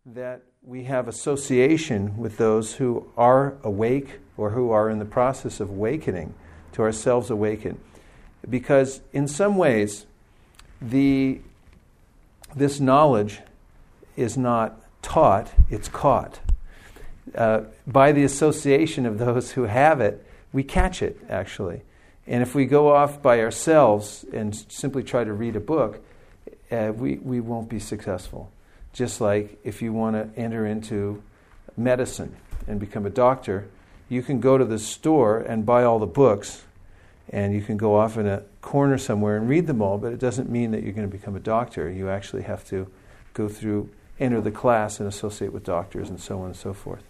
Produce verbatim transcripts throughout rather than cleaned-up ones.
that we have association with those who are awake or who are in the process of awakening, to ourselves awaken. Because in some ways, the this knowledge is not taught, it's caught. Uh, by the association of those who have it, we catch it, actually. And if we go off by ourselves and simply try to read a book, uh, we, we won't be successful. Just like if you want to enter into medicine and become a doctor, you can go to the store and buy all the books, and you can go off in a corner somewhere and read them all, but it doesn't mean that you're going to become a doctor. You actually have to go through, enter the class and associate with doctors and so on and so forth.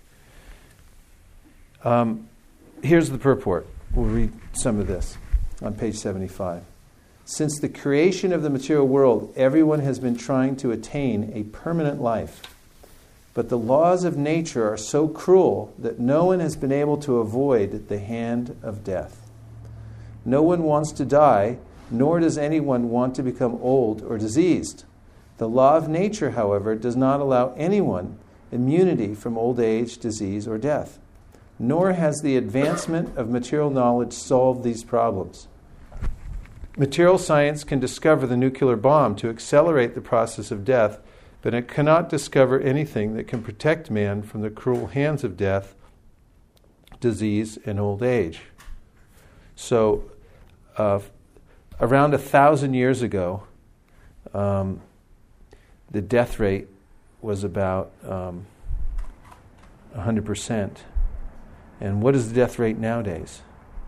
Um, here's the purport. We'll read some of this on page seventy-five. Since the creation of the material world, everyone has been trying to attain a permanent life. But the laws of nature are so cruel that no one has been able to avoid the hand of death. No one wants to die, nor does anyone want to become old or diseased. The law of nature, however, does not allow anyone immunity from old age, disease, or death. Nor has the advancement of material knowledge solved these problems. Material science can discover the nuclear bomb to accelerate the process of death, but it cannot discover anything that can protect man from the cruel hands of death, disease, and old age. So, uh, around a thousand years ago, um, the death rate was about um, one hundred percent. And what is the death rate nowadays?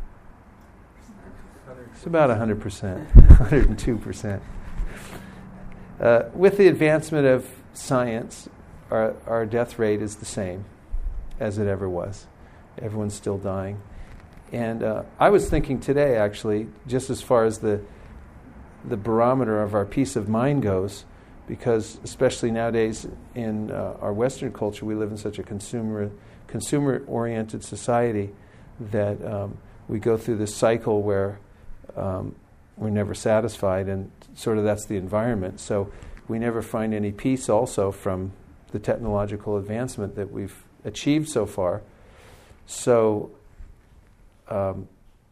It's about one hundred percent, one hundred two percent. Uh, with the advancement of science, our, our death rate is the same as it ever was. Everyone's still dying. And uh, I was thinking today, actually, just as far as the the barometer of our peace of mind goes, because especially nowadays in uh, our Western culture, we live in such a consumer consumer-oriented society that um, we go through this cycle where um, we're never satisfied, and sort of that's the environment. So we never find any peace also from the technological advancement that we've achieved so far. So um,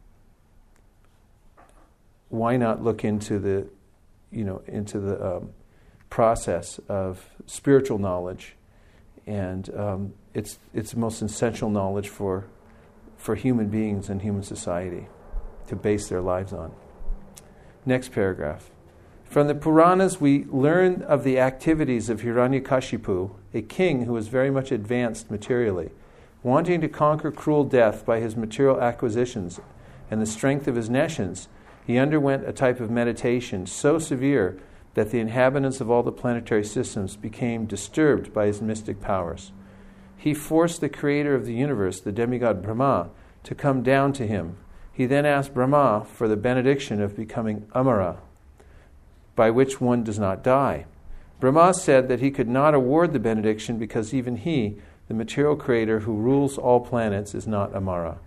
why not look into the, you know, into the um, process of spiritual knowledge? And um, it's it's the most essential knowledge for for human beings and human society to base their lives on. Next paragraph. From the Puranas, we learn of the activities of Hiranyakashipu, a king who was very much advanced materially. Wanting to conquer cruel death by his material acquisitions and the strength of his nescience, he underwent a type of meditation so severe that the inhabitants of all the planetary systems became disturbed by his mystic powers. He forced the creator of the universe, the demigod Brahma, to come down to him. He then asked Brahma for the benediction of becoming Amara, by which one does not die. Brahma said that he could not award the benediction because even he, the material creator who rules all planets, is not Amara.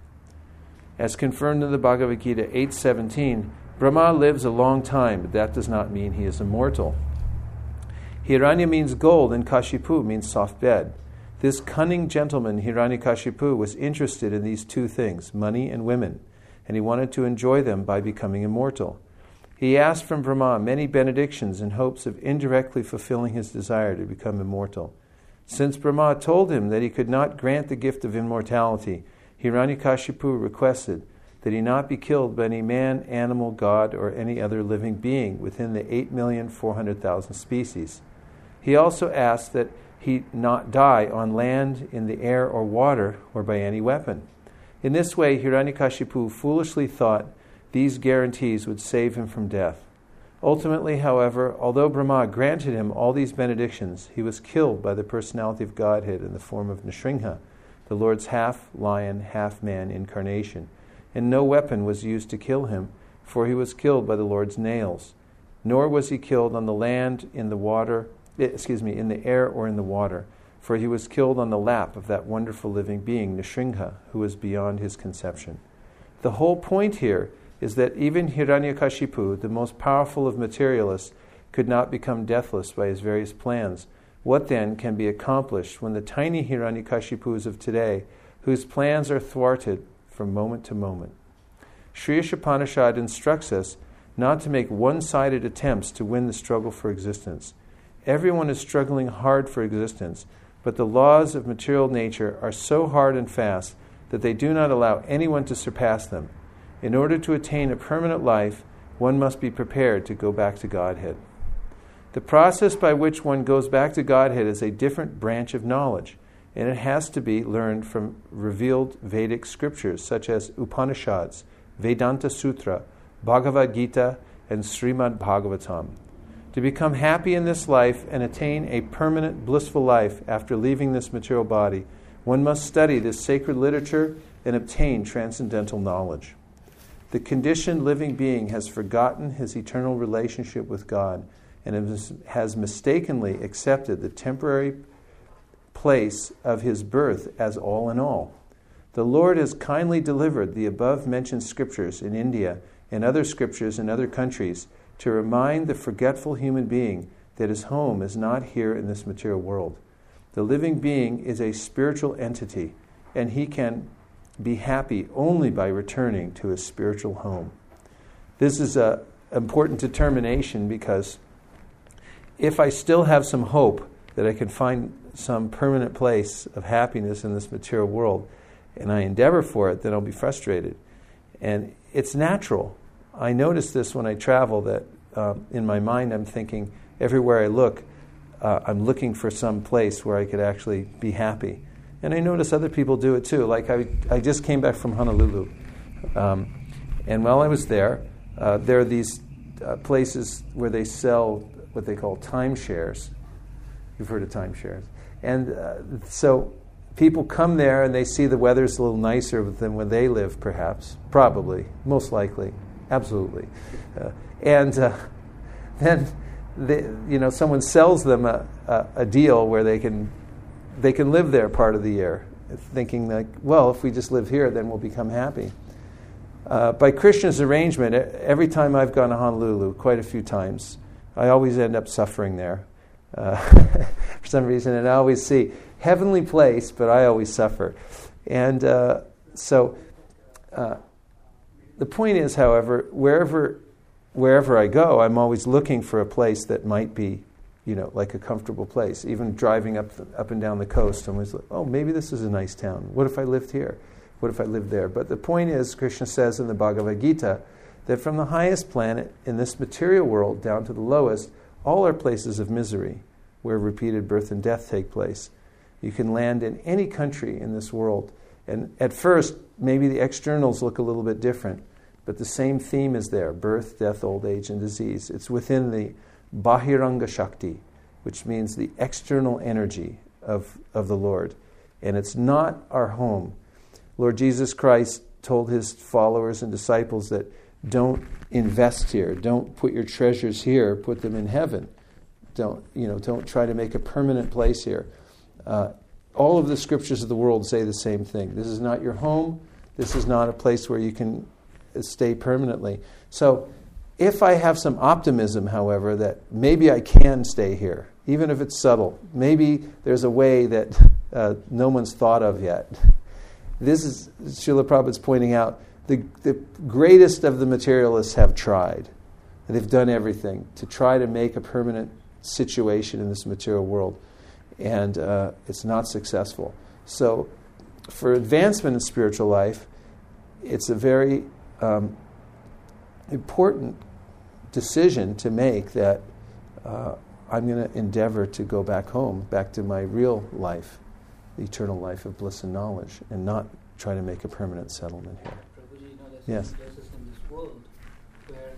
As confirmed in the Bhagavad Gita eight seventeen, Brahma lives a long time, but that does not mean he is immortal. Hiranya means gold and Kashipu means soft bed. This cunning gentleman, Hiranyakashipu, was interested in these two things, money and women, and he wanted to enjoy them by becoming immortal. He asked from Brahma many benedictions in hopes of indirectly fulfilling his desire to become immortal. Since Brahma told him that he could not grant the gift of immortality, Hiranyakashipu requested that he not be killed by any man, animal, god, or any other living being within the eight million four hundred thousand species. He also asked that he not die on land, in the air, or water, or by any weapon. In this way, Hiranyakashipu foolishly thought these guarantees would save him from death. Ultimately, however, although Brahma granted him all these benedictions, he was killed by the personality of Godhead in the form of Nrsimha, the Lord's half-lion, half-man incarnation. And no weapon was used to kill him, for he was killed by the Lord's nails. Nor was he killed on the land, in the water, excuse me, in the air or in the water, for he was killed on the lap of that wonderful living being, Nrsimha, who was beyond his conception. The whole point here is that even Hiranyakashipu, the most powerful of materialists, could not become deathless by his various plans, What then can be accomplished when the tiny Hiranyakashipus of today, whose plans are thwarted from moment to moment? Sri Ishopanishad instructs us not to make one-sided attempts to win the struggle for existence. Everyone is struggling hard for existence, but the laws of material nature are so hard and fast that they do not allow anyone to surpass them. In order to attain a permanent life, one must be prepared to go back to Godhead. The process by which one goes back to Godhead is a different branch of knowledge, and it has to be learned from revealed Vedic scriptures such as Upanishads, Vedanta Sutra, Bhagavad Gita, and Srimad Bhagavatam. To become happy in this life and attain a permanent blissful life after leaving this material body, one must study this sacred literature and obtain transcendental knowledge. The conditioned living being has forgotten his eternal relationship with God and has mistakenly accepted the temporary place of his birth as all in all. The Lord has kindly delivered the above-mentioned scriptures in India and other scriptures in other countries to remind the forgetful human being that his home is not here in this material world. The living being is a spiritual entity, and he can be happy only by returning to his spiritual home. This is an important determination because if I still have some hope that I can find some permanent place of happiness in this material world, and I endeavor for it, then I'll be frustrated. And it's natural. I notice this when I travel, that um, in my mind I'm thinking, everywhere I look, uh, I'm looking for some place where I could actually be happy. And I notice other people do it too. Like I, I just came back from Honolulu. Um, and while I was there, uh, there are these uh, places where they sell what they call timeshares. You've heard of timeshares. And uh, so people come there and they see the weather's a little nicer than when they live, perhaps. Probably. Most likely. Absolutely. Uh, and uh, then they, you know, someone sells them a, a, a deal where they can they can live there part of the year, thinking like, well, if we just live here, then we'll become happy. Uh, by Krishna's arrangement, every time I've gone to Honolulu, quite a few times, I always end up suffering there uh, for some reason, and I always see heavenly place, but I always suffer. And uh, so uh, the point is, however, wherever wherever I go, I'm always looking for a place that might be, you know, like a comfortable place. Even driving up the, up and down the coast, I'm always like, oh, maybe this is a nice town. What if I lived here? What if I lived there? But the point is, Krishna says in the Bhagavad Gita, that from the highest planet in this material world down to the lowest, all are places of misery, where repeated birth and death take place. You can land in any country in this world, and at first, maybe the externals look a little bit different, but the same theme is there: birth, death, old age, and disease. It's within the Bahiranga Shakti, which means the external energy of, of the Lord. And it's not our home. Lord Jesus Christ told his followers and disciples that don't invest here, don't put your treasures here, put them in heaven. Don't, you know, don't try to make a permanent place here. Uh, all of the scriptures of the world say the same thing. This is not your home. This is not a place where you can stay permanently. So if I have some optimism, however, that maybe I can stay here, even if it's subtle, maybe there's a way that uh, no one's thought of yet. This is, Srila Prabhupada's pointing out, the, the greatest of the materialists have tried. And they've done everything to try to make a permanent situation in this material world. And uh, it's not successful. So for advancement in spiritual life, it's a very um, important decision to make that uh, I'm going to endeavor to go back home, back to my real life, the eternal life of bliss and knowledge, and not try to make a permanent settlement here. Prabhuji, you know, there's yes. some places in this world where,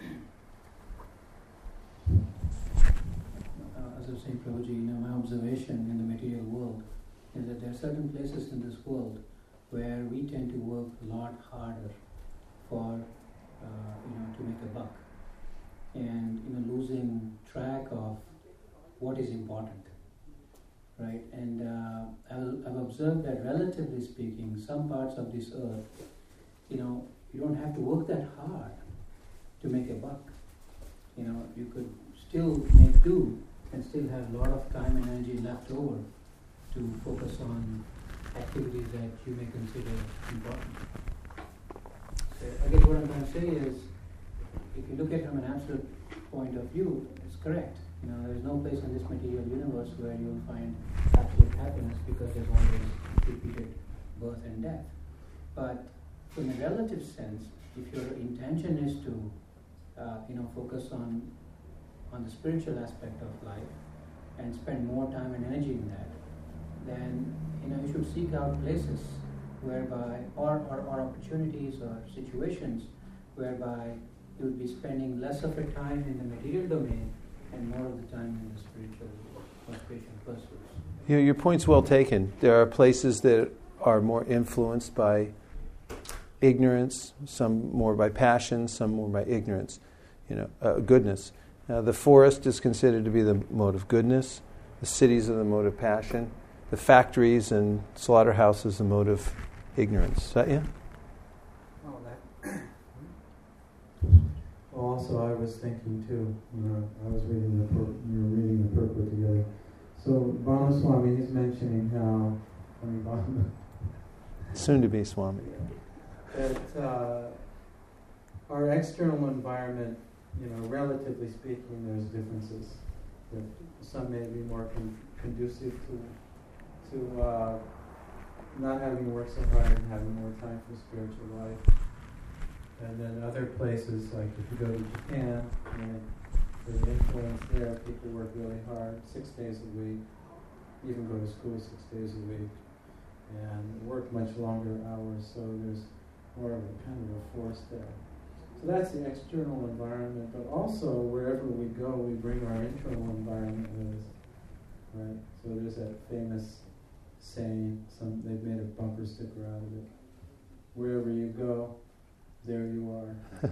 uh, as I was saying, Prabhuji, you know, my observation in the material world is that there are certain places in this world where we tend to work a lot harder for, uh, you know, to make a buck, and you know, losing track of what is important, right? And uh, I've, I've observed that, relatively speaking, some parts of this earth, you know, you don't have to work that hard to make a buck. You know, you could still make do and still have a lot of time and energy left over to focus on activities that you may consider important. So I guess what I'm trying to say is, if you look at it from an absolute point of view, it's correct. You know, there is no place in this material universe where you will find absolute happiness, because there's always repeated birth and death. But in a relative sense, if your intention is to, uh, you know, focus on on the spiritual aspect of life and spend more time and energy in that, then you know you should seek out places whereby, or, or, or opportunities or situations whereby you would be spending less of your time in the material domain and more of the time in the spiritual or spiritual pursuits. You know, your point's well taken. There are places that are more influenced by ignorance, some more by passion, some more by ignorance, you know, uh, goodness. Uh, the forest is considered to be the mode of goodness. The cities are the mode of passion. The factories and slaughterhouses the mode of ignorance. Is that yeah? Oh, that. Well, also, I was thinking too. You know, I was reading the pur- we were reading the purport together. So Bhanu Swami, he's mentioning how I mean, Bhanu, soon to be Swami. that uh, our external environment, you know, relatively speaking, there's differences. That some may be more con- conducive to to uh, not having to work so hard and having more time for spiritual life. And then other places, like if you go to Japan, you know, there's an influence there. People work really hard, six days a week, even go to school six days a week, and work much longer hours. So there's more of a kind of a force there. So that's the external environment, but also wherever we go, we bring our internal environment with us, right? So there's that famous saying, some they've made a bumper sticker out of it. Wherever you go, there you are.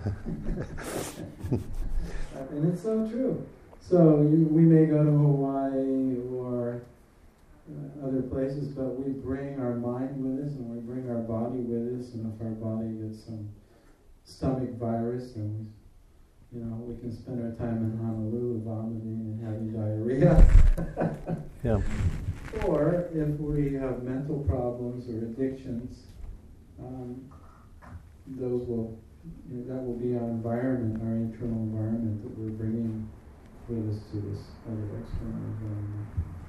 And it's so true. So you, we may go to Hawaii or uh, other places, but we bring our mind with us and we bring our body with us, and if our body gets some stomach virus, and we, you know, we can spend our time in Honolulu vomiting and having diarrhea. Yeah. Or if we have mental problems or addictions, um, those will, you know, that will be our environment, our internal environment that we're bringing with us to this other external environment.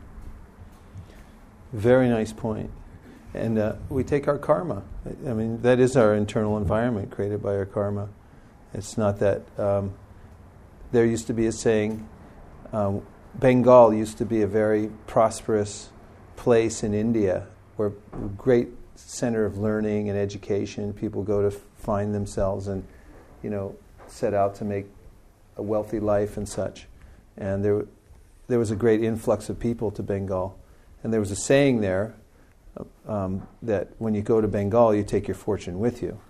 Very nice point. And uh, we take our karma. I mean, that is our internal environment created by our karma. It's not that... Um, there used to be a saying, um, Bengal used to be a very prosperous place in India, where a great center of learning and education. People go to find themselves and, you know, set out to make a wealthy life and such. And there, there was a great influx of people to Bengal. And there was a saying there, Um, that when you go to Bengal, you take your fortune with you.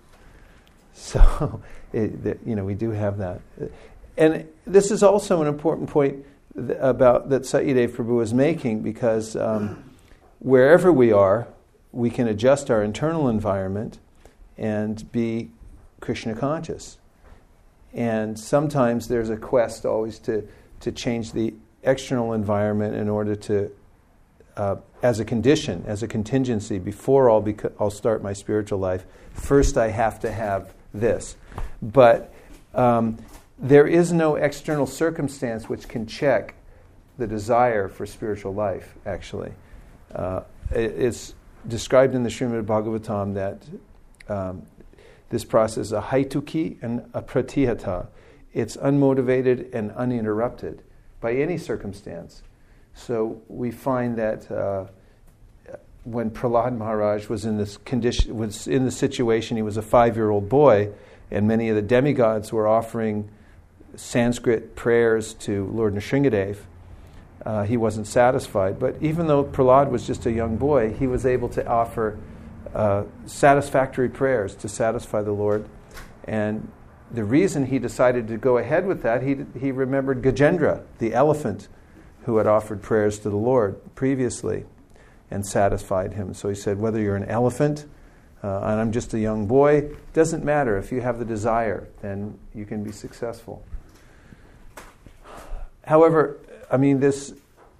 So, it, that, you know, we do have that. And this is also an important point th- about that Satyadev Prabhu is making, because um, wherever we are, we can adjust our internal environment and be Krishna conscious. And sometimes there's a quest always to, to change the external environment in order to Uh, as a condition, as a contingency, before I'll, bec- I'll start my spiritual life, first I have to have this. But um, there is no external circumstance which can check the desire for spiritual life, actually. Uh, it, it's described in the Srimad Bhagavatam that um, this process is a haituki and a pratihata. It's unmotivated and uninterrupted by any circumstance. So we find that uh, when Prahlad Maharaj was in this condition, was in the situation, he was a five-year-old boy, and many of the demigods were offering Sanskrit prayers to Lord Nrsingadev. Uh, he wasn't satisfied, but even though Prahlad was just a young boy, he was able to offer uh, satisfactory prayers to satisfy the Lord. And the reason he decided to go ahead with that, he he remembered Gajendra, the elephant, who had offered prayers to the Lord previously and satisfied him. So he said, whether you're an elephant uh, and I'm just a young boy, doesn't matter. If you have the desire, then you can be successful. However, I mean, this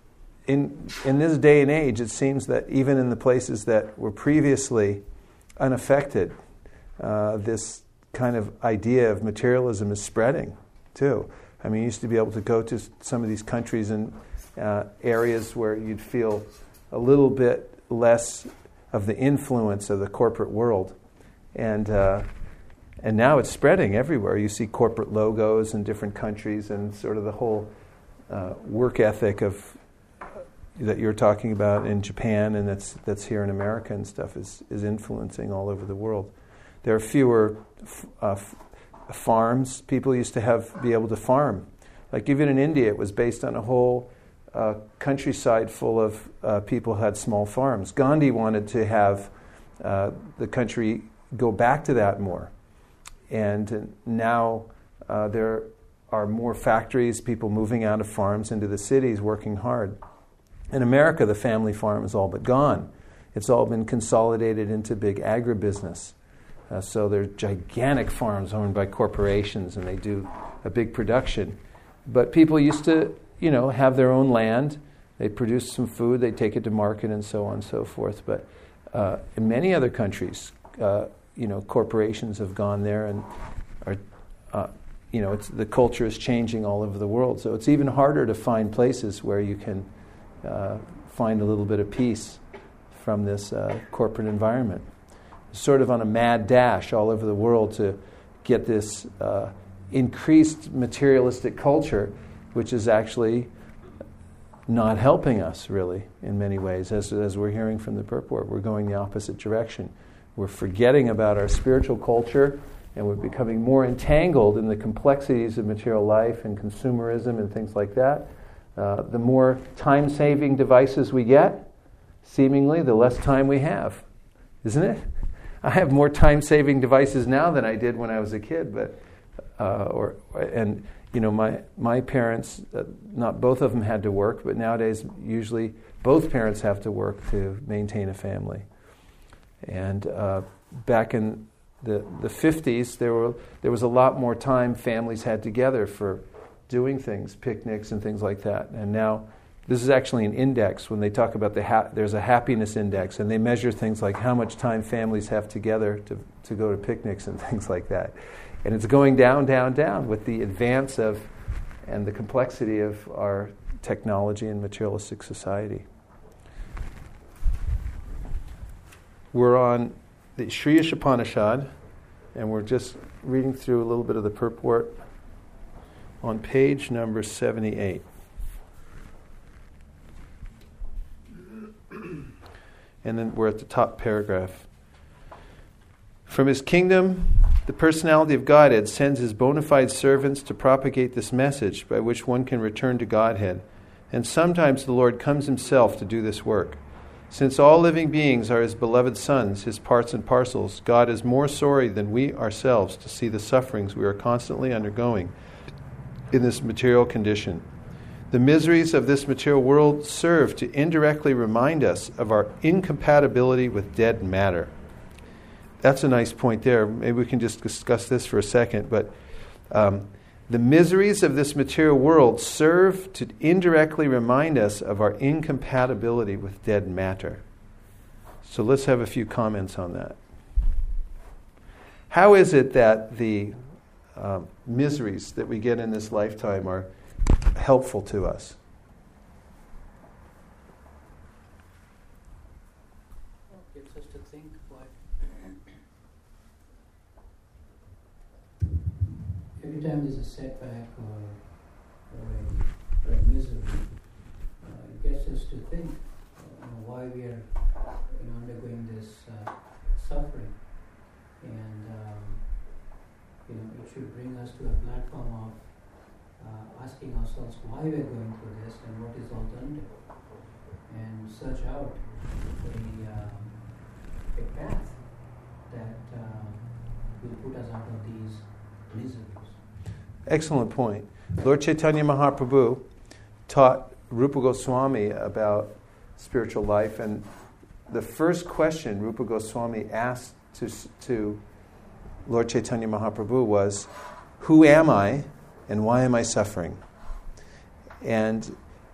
in in this day and age, it seems that even in the places that were previously unaffected, uh, this kind of idea of materialism is spreading too. I mean, you used to be able to go to some of these countries and uh, areas where you'd feel a little bit less of the influence of the corporate world, and uh, and now it's spreading everywhere. You see corporate logos in different countries, and sort of the whole uh, work ethic of uh, that you're talking about in Japan, and that's that's here in America and stuff is is influencing all over the world. There are fewer f- uh, f- farms. People used to have be able to farm. Like even in India, it was based on a whole uh, countryside full of uh, people who had small farms. Gandhi wanted to have uh, the country go back to that more. And now uh, there are more factories, people moving out of farms into the cities, working hard. In America, the family farm is all but gone. It's all been consolidated into big agribusiness. Uh, so they're gigantic farms owned by corporations, and they do a big production. But people used to, you know, have their own land. They produce some food, they take it to market, and so on and so forth. But uh, in many other countries, uh, you know, corporations have gone there, and are, uh, you know, it's, the culture is changing all over the world. So it's even harder to find places where you can uh, find a little bit of peace from this uh, corporate environment. Sort of on a mad dash all over the world to get this uh, increased materialistic culture, which is actually not helping us really in many ways. As, as we're hearing from the purport, we're going the opposite direction. We're forgetting about our spiritual culture, and we're becoming more entangled in the complexities of material life and consumerism and things like that. Uh, the more time-saving devices we get, seemingly, the less time we have, isn't it? I have more time-saving devices now than I did when I was a kid, but uh, or and you know my my parents, uh, not both of them had to work, but nowadays usually both parents have to work to maintain a family. And uh, back in the the fifties, there were there was a lot more time families had together for doing things, picnics and things like that. And now this is actually an index. When they talk about the ha- there's a happiness index, and they measure things like how much time families have together to, to go to picnics and things like that. And it's going down, down, down with the advance of and the complexity of our technology and materialistic society. We're on the Sri Upanishad, and we're just reading through a little bit of the purport on page number seventy-eight. And then we're at the top paragraph. From his kingdom, the personality of Godhead sends his bona fide servants to propagate this message by which one can return to Godhead. And sometimes the Lord comes himself to do this work. Since all living beings are his beloved sons, his parts and parcels, God is more sorry than we ourselves to see the sufferings we are constantly undergoing in this material condition. The miseries of this material world serve to indirectly remind us of our incompatibility with dead matter. That's a nice point there. Maybe we can just discuss this for a second. But um, the miseries of this material world serve to indirectly remind us of our incompatibility with dead matter. So let's have a few comments on that. How is it that the um, miseries that we get in this lifetime are helpful to us? Well, it gets us to think what every time there's a setback or, or, a, or a misery, uh, it gets us to think uh, you know, why we are you know, undergoing this uh, suffering, and um, you know it should bring us to a platform of Uh, asking ourselves why we're going through this and what is the alternative, and search out a, uh, a path that uh, will put us out of these miseries. Excellent point. Lord Chaitanya Mahaprabhu taught Rupa Goswami about spiritual life, and the first question Rupa Goswami asked to, to Lord Chaitanya Mahaprabhu was, "Who am I? And why am I suffering?" And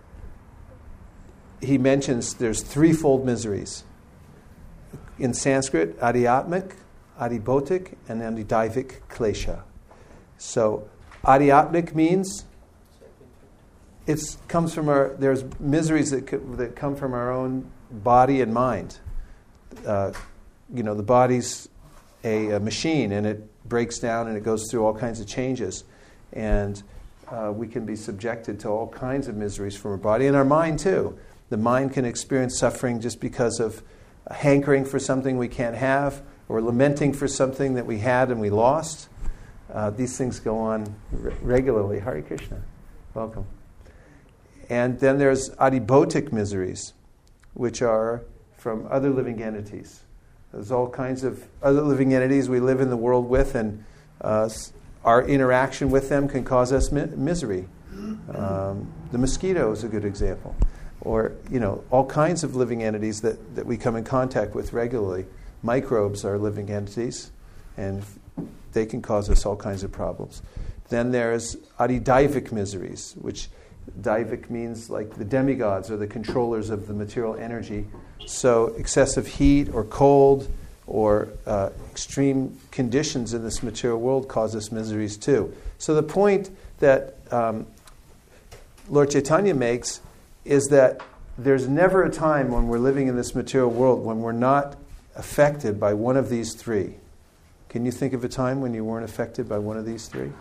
he mentions there's threefold miseries. In Sanskrit, adhyatmic, adhibautic, and adhidaivik klesha. So, adhyatmic means it comes from our. There's miseries that co- that come from our own body and mind. Uh, you know, the body's a, a machine, and it breaks down, and it goes through all kinds of changes, and uh, we can be subjected to all kinds of miseries from our body and our mind too. The mind can experience suffering just because of hankering for something we can't have, or lamenting for something that we had and we lost. Uh, these things go on re- regularly. Hare Krishna. Welcome. And then there's adhibautic miseries, which are from other living entities. There's all kinds of other living entities we live in the world with, and uh, our interaction with them can cause us mi- misery. Um, the mosquito is a good example. Or, you know, all kinds of living entities that, that we come in contact with regularly. Microbes are living entities, and they can cause us all kinds of problems. Then there's adhidaivik miseries, which daivik means like the demigods or the controllers of the material energy. So excessive heat or cold or uh, extreme conditions in this material world cause us miseries too. So the point that um, Lord Chaitanya makes is that there's never a time when we're living in this material world when we're not affected by one of these three. Can you think of a time when you weren't affected by one of these three?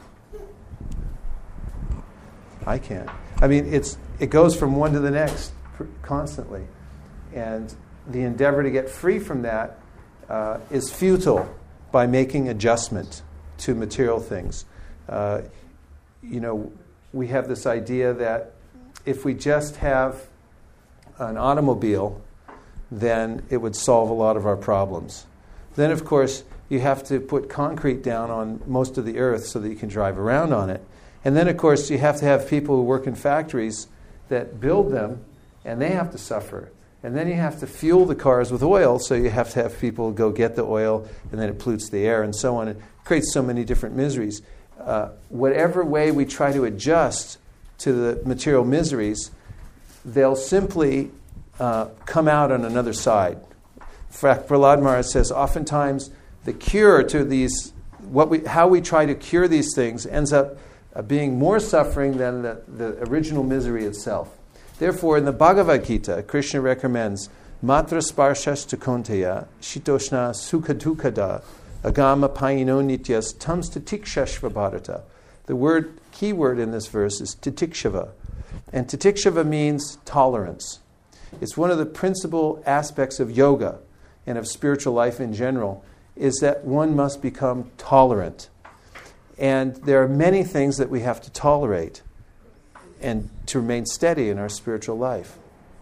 I can't. I mean, it's it goes from one to the next pr- constantly. And the endeavor to get free from that uh, is futile by making adjustment to material things. Uh, you know, we have this idea that if we just have an automobile, then it would solve a lot of our problems. Then, of course, you have to put concrete down on most of the earth so that you can drive around on it. And then, of course, you have to have people who work in factories that build them, and they have to suffer. And then you have to fuel the cars with oil, so you have to have people go get the oil, and then it pollutes the air and so on. It creates so many different miseries. Uh, whatever way we try to adjust to the material miseries, they'll simply uh, come out on another side. In fact, Prahlad Maharaj says oftentimes the cure to these, what we, how we try to cure these things ends up uh, being more suffering than the, the original misery itself. Therefore, in the Bhagavad Gita, Krishna recommends Matra Sparshas Tukonteya Shitoshna Sukadukada Agama Payino Nityas Tams Titikshashva Bharata. The word, key word in this verse is titikshava. And titikshava means tolerance. It's one of the principal aspects of yoga and of spiritual life in general, is that one must become tolerant. And there are many things that we have to tolerate and to remain steady in our spiritual life.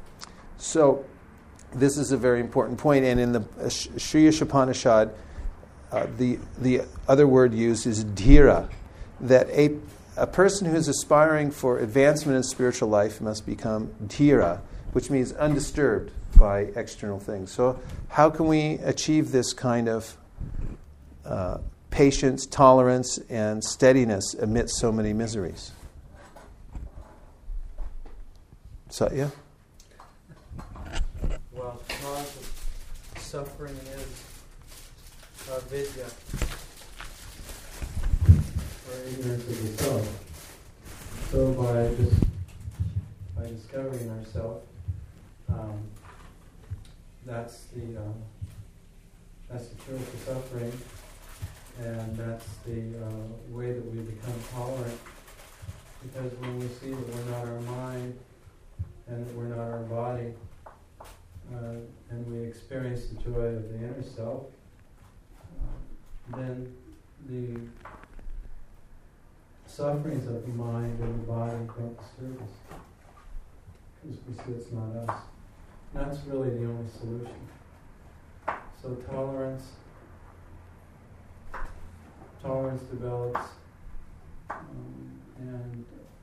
So this is a very important point. And in the uh, Shri Ishopanishad, uh, the, the other word used is dhira, that a, a person who's aspiring for advancement in spiritual life must become dhira, which means undisturbed by external things. So how can we achieve this kind of uh, patience, tolerance, and steadiness amidst so many miseries? Satya? Well, cause of suffering is uh, vidya, or ignorance of the self. So by just by discovering ourselves, um, that's the uh, that's the truth of suffering, and that's the uh, way that we become tolerant. Because when we see that we're not our mind and that we're not our body, uh, and we experience the joy of the inner self, uh, then the sufferings of the mind and the body don't disturb us, because we see it's not us. And that's really the only solution. So tolerance, tolerance develops, um, and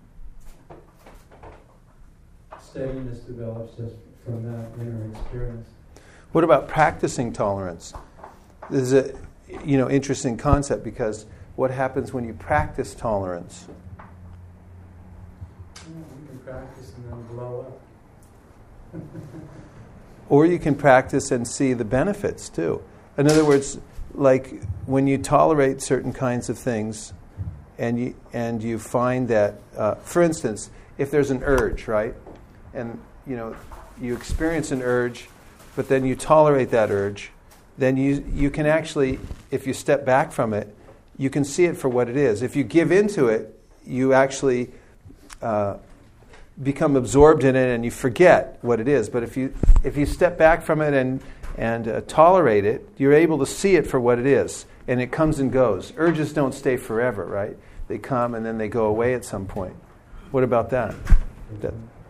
steadiness develops just from that inner experience. What about practicing tolerance? This is a you know interesting concept, because what happens when you practice tolerance? Yeah, you can practice and then blow up. Or you can practice and see the benefits too. In other words, like when you tolerate certain kinds of things, and you and you find that, uh, for instance, if there's an urge, right, and you know you experience an urge, but then you tolerate that urge, then you you can actually, if you step back from it, you can see it for what it is. If you give into it, you actually uh, become absorbed in it and you forget what it is. But if you if you step back from it and and uh, tolerate it, you're able to see it for what it is, and it comes and goes. Urges don't stay forever, right? They come and then they go away at some point. What about that? that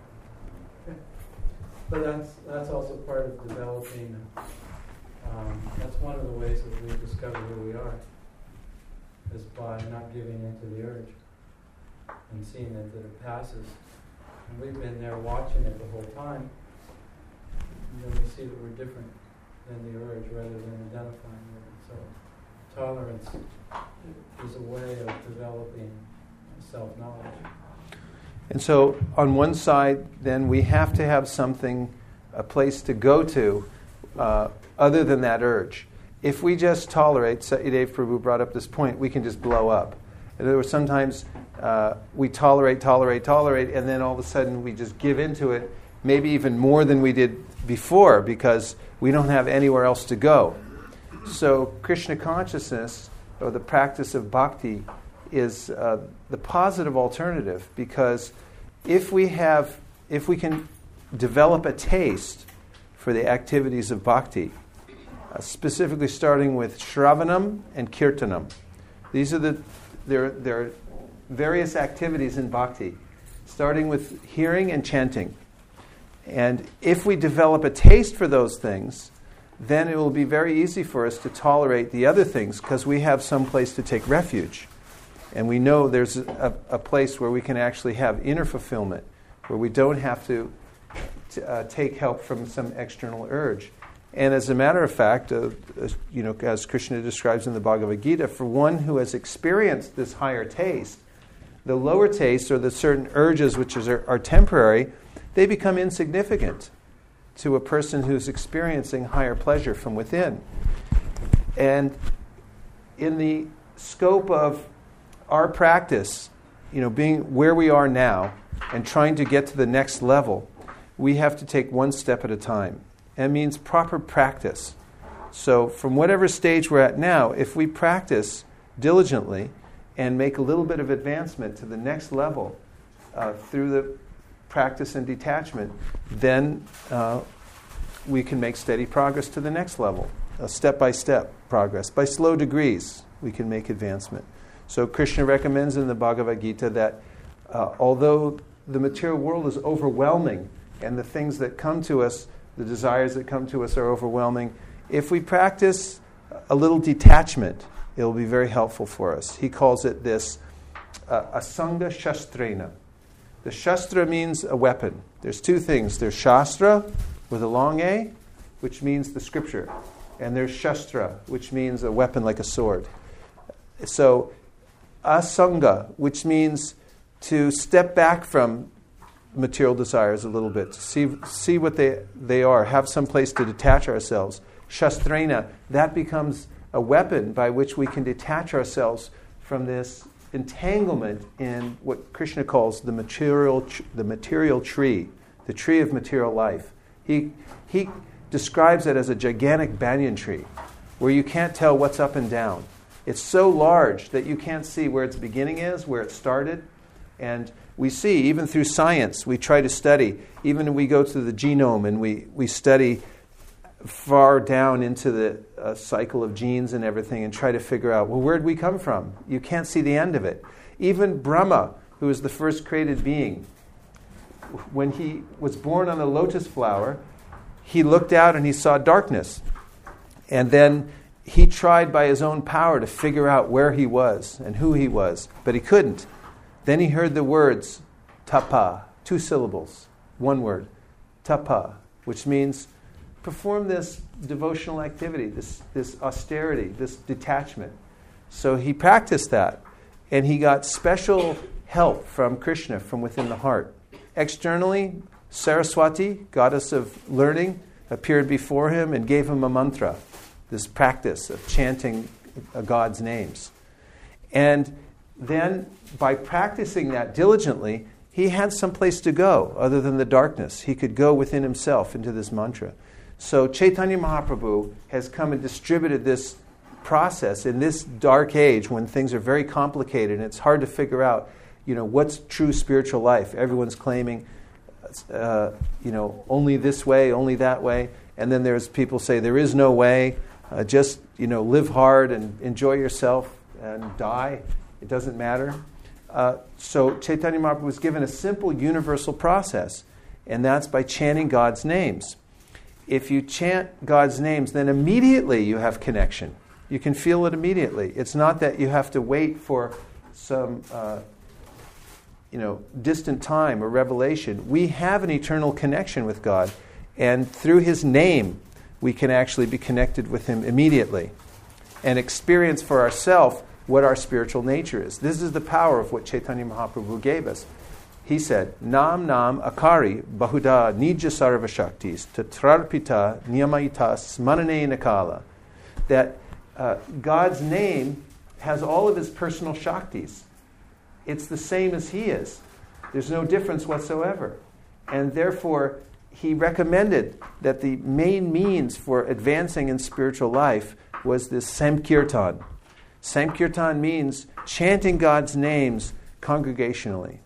But that's that's also part of developing. Um, that's one of the ways that we discover who we are, is by not giving into the urge and seeing it that it passes. And we've been there watching it the whole time, and then we see that we're different than the urge rather than identifying with it. So tolerance is a way of developing self-knowledge. And so on one side, then we have to have something, a place to go to, uh, other than that urge. If we just tolerate, Satyadev Prabhu brought up this point, we can just blow up. And there were sometimes uh, we tolerate, tolerate, tolerate, and then all of a sudden we just give into it, maybe even more than we did before, because we don't have anywhere else to go. So Krishna consciousness, or the practice of bhakti, is uh, the positive alternative, because if we have, if we can develop a taste for the activities of bhakti, uh, specifically starting with Shravanam and Kirtanam. These are the there there are various activities in bhakti, starting with hearing and chanting. And if we develop a taste for those things, then it will be very easy for us to tolerate the other things, because we have some place to take refuge. And we know there's a, a place where we can actually have inner fulfillment, where we don't have to, to uh, take help from some external urge. And as a matter of fact, uh, as, you know, as Krishna describes in the Bhagavad Gita, for one who has experienced this higher taste, the lower taste, or the certain urges which is, are, are temporary, they become insignificant to a person who's experiencing higher pleasure from within. And in the scope of our practice, you know, being where we are now and trying to get to the next level, we have to take one step at a time. That means proper practice. So from whatever stage we're at now, if we practice diligently and make a little bit of advancement to the next level uh, through the practice and detachment, then uh, we can make steady progress to the next level, a step-by-step progress. By slow degrees, we can make advancement. So Krishna recommends in the Bhagavad Gita that uh, although the material world is overwhelming and the things that come to us, the desires that come to us are overwhelming, if we practice a little detachment, it will be very helpful for us. He calls it this uh, asanga shastrena. The shastra means a weapon. There's two things. There's shastra with a long A, which means the scripture. And there's shastra, which means a weapon like a sword. So asanga, which means to step back from material desires a little bit, to see see what they, they are, have some place to detach ourselves. Shastrena, that becomes a weapon by which we can detach ourselves from this entanglement in what Krishna calls the material the material tree, the tree of material life. He he describes it as a gigantic banyan tree, where you can't tell what's up and down. It's so large that you can't see where its beginning is, where it started. And we see, even through science, we try to study. Even we go to the genome and we, we study far down into the uh, cycle of genes and everything and try to figure out, well, where did we come from? You can't see the end of it. Even Brahma, who was the first created being, when he was born on the lotus flower, he looked out and he saw darkness. And then he tried by his own power to figure out where he was and who he was, but he couldn't. Then he heard the words, tapa, two syllables, one word, tapa, which means perform this devotional activity, this, this austerity, this detachment. So he practiced that, and he got special help from Krishna from within the heart. Externally, Saraswati, goddess of learning, appeared before him and gave him a mantra, this practice of chanting a God's names. And then by practicing that diligently, he had some place to go other than the darkness. He could go within himself into this mantra. So Chaitanya Mahaprabhu has come and distributed this process in this dark age when things are very complicated and it's hard to figure out, you know, what's true spiritual life. Everyone's claiming, uh, you know, only this way, only that way. And then there's people say there is no way. Uh, just, you know, live hard and enjoy yourself and die. It doesn't matter. Uh, so Chaitanya Mahaprabhu was given a simple universal process, and that's by chanting God's names. If you chant God's names, then immediately you have connection. You can feel it immediately. It's not that you have to wait for some, uh, you know, distant time or revelation. We have an eternal connection with God, and through His name, we can actually be connected with Him immediately and experience for ourselves what our spiritual nature is. This is the power of what Chaitanya Mahaprabhu gave us. He said, Nam Nam Akari Bahuda Nija Sarva Shaktis Tatrarpita Niyamaitas Manane Nakala. That uh, God's name has all of His personal Shaktis. It's the same as He is. There's no difference whatsoever. And therefore, He recommended that the main means for advancing in spiritual life was this Sankirtan. Sankirtan means chanting God's names congregationally,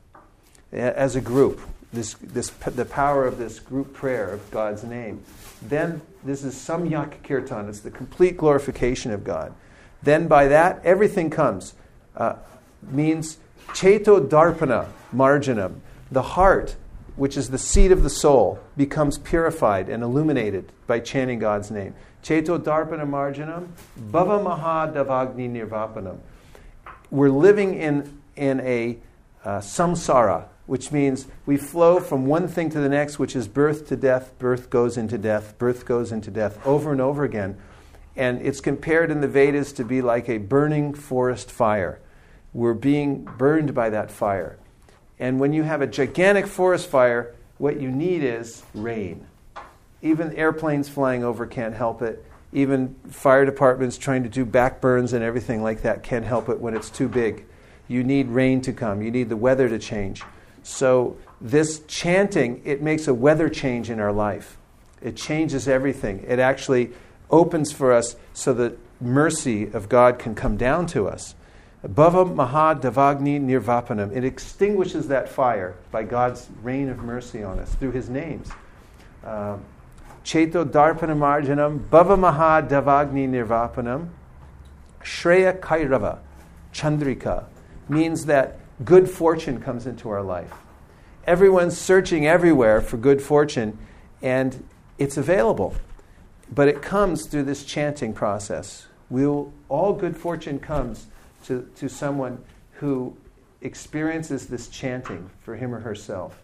as a group. This, this, the power of this group prayer of God's name. Then this is Samyak Kirtan. It's the complete glorification of God. Then by that, everything comes. Uh, means Cheto Darpana Marjanam. The heart, which is the seat of the soul, becomes purified and illuminated by chanting God's name. Cheto Darpana Marjanam, Bhava Mahadavagni Nirvapanam. We're living in, in a uh, samsara, which means we flow from one thing to the next, which is birth to death, birth goes into death, birth goes into death, over and over again. And it's compared in the Vedas to be like a burning forest fire. We're being burned by that fire. And when you have a gigantic forest fire, what you need is rain. Even airplanes flying over can't help it. Even fire departments trying to do backburns and everything like that can't help it when it's too big. You need rain to come. You need the weather to change. So this chanting, it makes a weather change in our life. It changes everything. It actually opens for us so that mercy of God can come down to us. Bhava Mahadavagni Nirvapanam. It extinguishes that fire by God's rain of mercy on us through His names. Um, Cheto Darpana Marjanam, Bhava Mahadavagni Nirvapanam, Shreya Kairava, Chandrika, means that good fortune comes into our life. Everyone's searching everywhere for good fortune, and it's available. But it comes through this chanting process. We'll, all good fortune comes to, to someone who experiences this chanting for him or herself.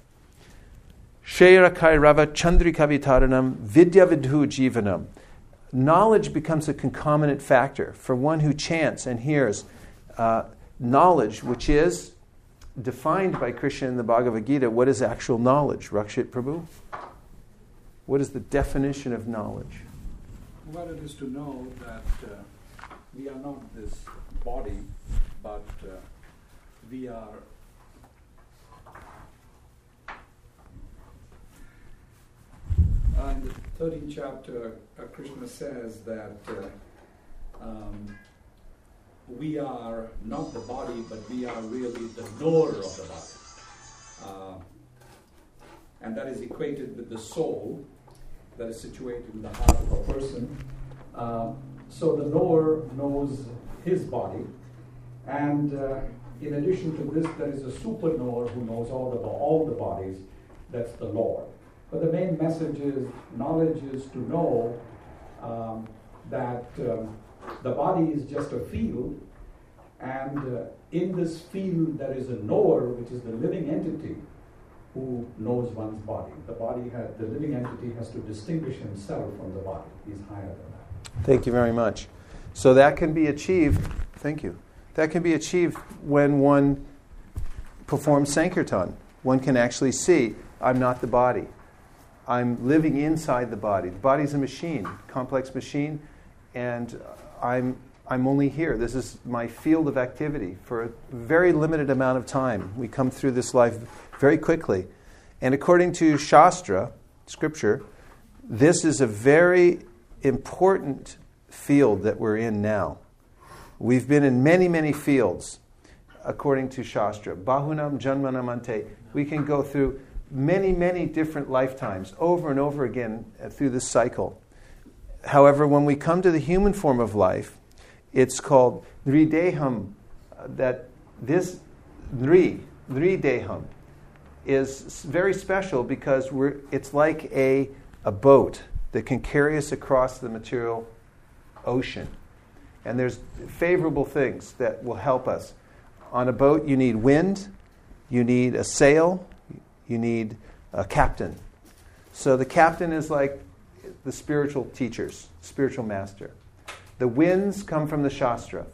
Shreya Kairava Chandrika Vitaranam Vidya Vidhu Jivanam. Knowledge becomes a concomitant factor for one who chants and hears uh, knowledge, which is defined by Krishna in the Bhagavad Gita. What is actual knowledge? Rakshit Prabhu? What is the definition of knowledge? Well, it is to know that uh, we are not this body, but uh, we are Uh, in the thirteenth chapter, uh, Krishna says that uh, um, we are not the body, but we are really the knower of the body. Uh, and that is equated with the soul that is situated in the heart of a person. Uh, so the knower knows his body. And uh, in addition to this, there is a super knower who knows all the, all the bodies. That's the Lord. But the main message is, knowledge is to know um, that um, the body is just a field, and uh, in this field there is a knower, which is the living entity, who knows one's body. The body, has, the living entity has to distinguish himself from the body. He's higher than that. Thank you very much. So that can be achieved, thank you, that can be achieved when one performs Sankirtan. One can actually see I'm not the body. I'm living inside the body. The body's a machine, complex machine, and I'm I'm only here. This is my field of activity for a very limited amount of time. We come through this life very quickly. And according to Shastra, scripture, this is a very important field that we're in now. We've been in many, many fields, according to Shastra. Bahunam janmanam ante. We can go through many, many different lifetimes over and over again through this cycle. However, when we come to the human form of life, it's called Nrideham, that this Nri, Nrideham, is very special because we're, it's like a, a boat that can carry us across the material ocean. And there's favorable things that will help us. On a boat, you need wind, you need a sail, you need a captain. So the captain is like the spiritual teachers, spiritual master. The winds come from the Shastra.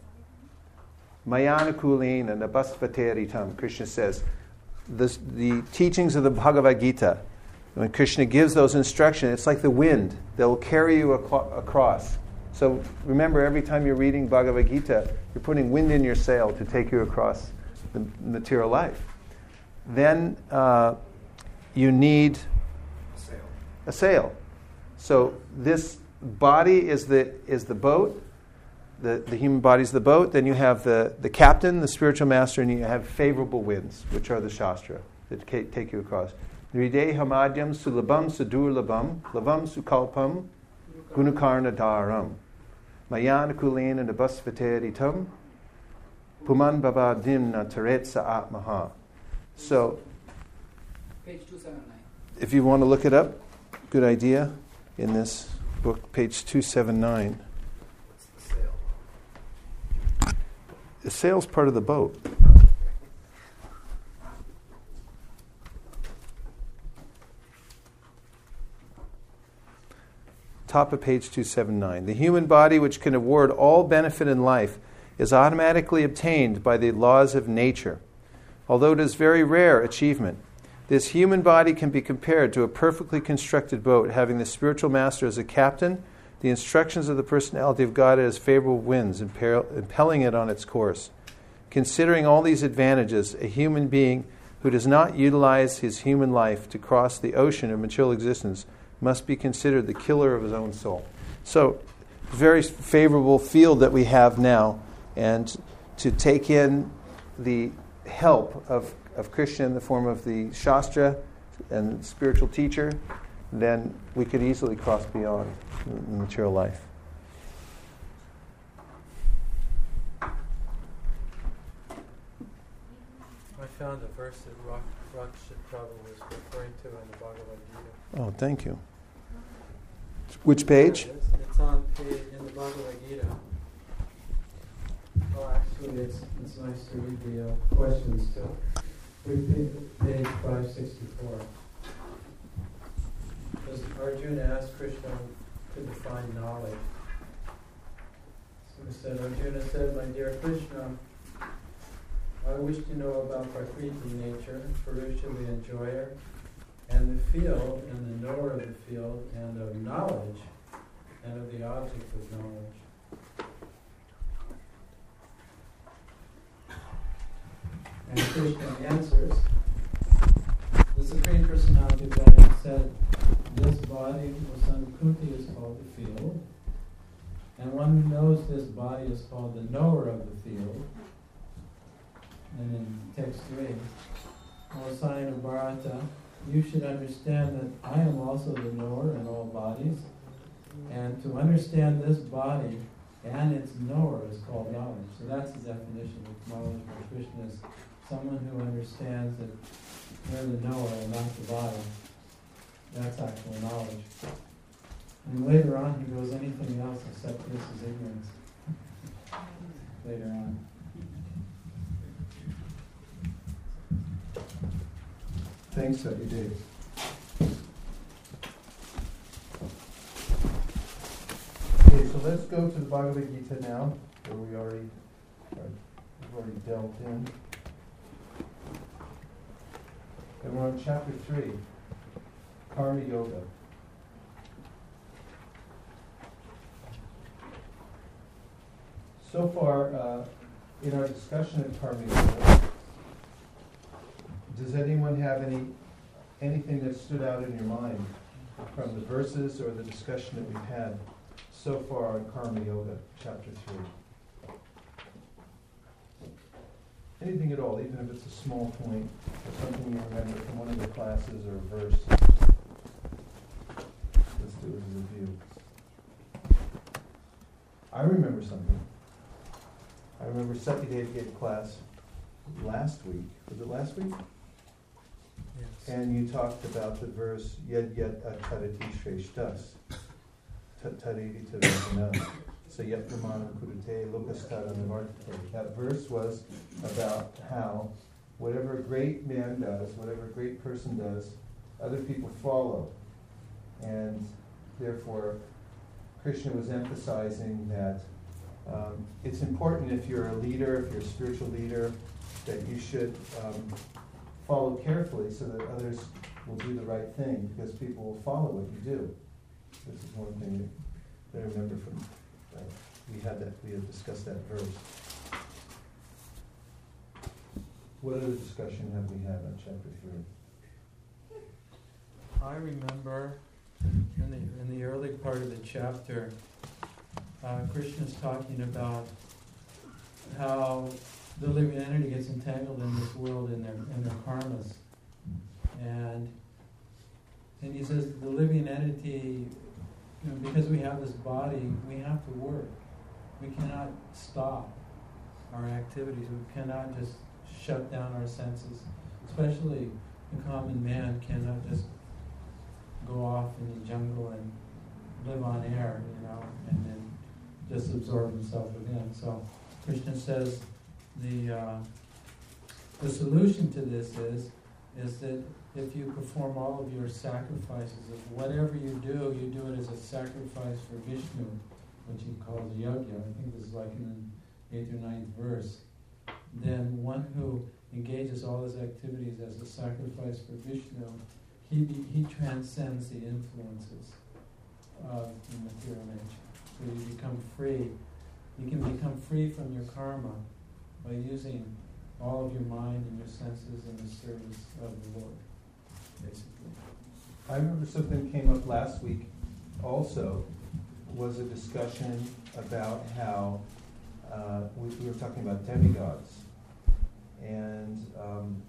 Mayanukulin and Abhasvateritam, Krishna says. The, the teachings of the Bhagavad Gita, when Krishna gives those instructions, it's like the wind that will carry you ac- across. So remember, every time you're reading Bhagavad Gita, you're putting wind in your sail to take you across the material life. Then uh, you need A sail. a sail. So this body is the is the boat. The, the human body is the boat. Then you have the, the captain, the spiritual master, and you have favorable winds, which are the Shastra, that take you across. Nride hamadyam sulabam sadurlabam labam sukalpam gunakarna dharam mayana kulena nabhasvateritam puman babadimna taretsa atmaha. So, Page two seventy-nine. if you want to look it up, good idea, in this book, page two seventy-nine. What's the sail? The sail's part of the boat. Top of page two seventy-nine. The human body, which can award all benefit in life, is automatically obtained by the laws of nature. Although it is very rare achievement, this human body can be compared to a perfectly constructed boat, having the spiritual master as a captain, the instructions of the personality of God as favorable winds, impelling it on its course. Considering all these advantages, a human being who does not utilize his human life to cross the ocean of material existence must be considered the killer of his own soul. So, very favorable field that we have now, and to take in the help of, of Krishna in the form of the Shastra and spiritual teacher, then we could easily cross beyond the material life. I found a verse that Rak- Rakshit Prabhu was referring to in the Bhagavad Gita. Oh, thank you. Which page? It's, it's on page in the Bhagavad Gita. Oh, actually, it's it's nice to read the uh, questions too. We page five sixty-four. Because Arjuna asked Krishna to define knowledge. So he said, Arjuna said, "My dear Krishna, I wish to know about Prakriti nature, Purusha the enjoyer, and the field, and the knower of the field, and of knowledge, and of the object of knowledge." And Krishna answers, the Supreme Personality of Godhead said, this body, the son of Kunti, is called the field, and one who knows this body is called the knower of the field. And in text three, O sign of Bharata, you should understand that I am also the knower in all bodies, and to understand this body and its knower is called knowledge. So that's the definition of knowledge by Krishna, is someone who understands that they're the knower and not the body. That's actual knowledge. And later on he goes, anything else except this is ignorance. Later on. Thanks, Dave. Dave. Okay, so let's go to the Bhagavad Gita now, where we already we've already delved in. And we're on chapter three. Karma Yoga. So far, uh, in our discussion of Karma Yoga, does anyone have any anything that stood out in your mind from the verses or the discussion that we've had so far on Karma Yoga, chapter three? Anything at all, even if it's a small point or something you remember from one of the classes or a verse. Let's do it as a review. I remember something. I remember Satyadev gave a class last week. Was it last week? Yes. And you talked about the verse Yad Yad Atadati Shreshtas Taditi Tadavana. So Yat Ramanam Kudate Lokastara Navartate. That verse was about how whatever a great man does, whatever a great person does, other people follow. And therefore Krishna was emphasizing that um, it's important if you're a leader, if you're a spiritual leader, that you should um, follow carefully so that others will do the right thing, because people will follow what you do. This is one thing that I remember from, uh, we had that, we had discussed that verse. What other discussion have we had on chapter three? I remember in the in the early part of the chapter, uh, Krishna's talking about how the living entity gets entangled in this world in their in their karmas, and and he says the living entity, you know, because we have this body, we have to work. We cannot stop our activities. We cannot just shut down our senses. Especially the common man cannot just go off in the jungle and live on air, you know, and then just absorb himself within. So Krishna says the uh, the solution to this is is that if you perform all of your sacrifices, if whatever you do, you do it as a sacrifice for Vishnu, which he calls yajna. I think this is like in the eighth or ninth verse. Then one who engages all his activities as a sacrifice for Vishnu, he be, he transcends the influences of the material nature. So you become free. You can become free from your karma by using all of your mind and your senses in the service of the Lord, basically. I remember something came up last week also, was a discussion about how uh, we, we were talking about demigods. And um,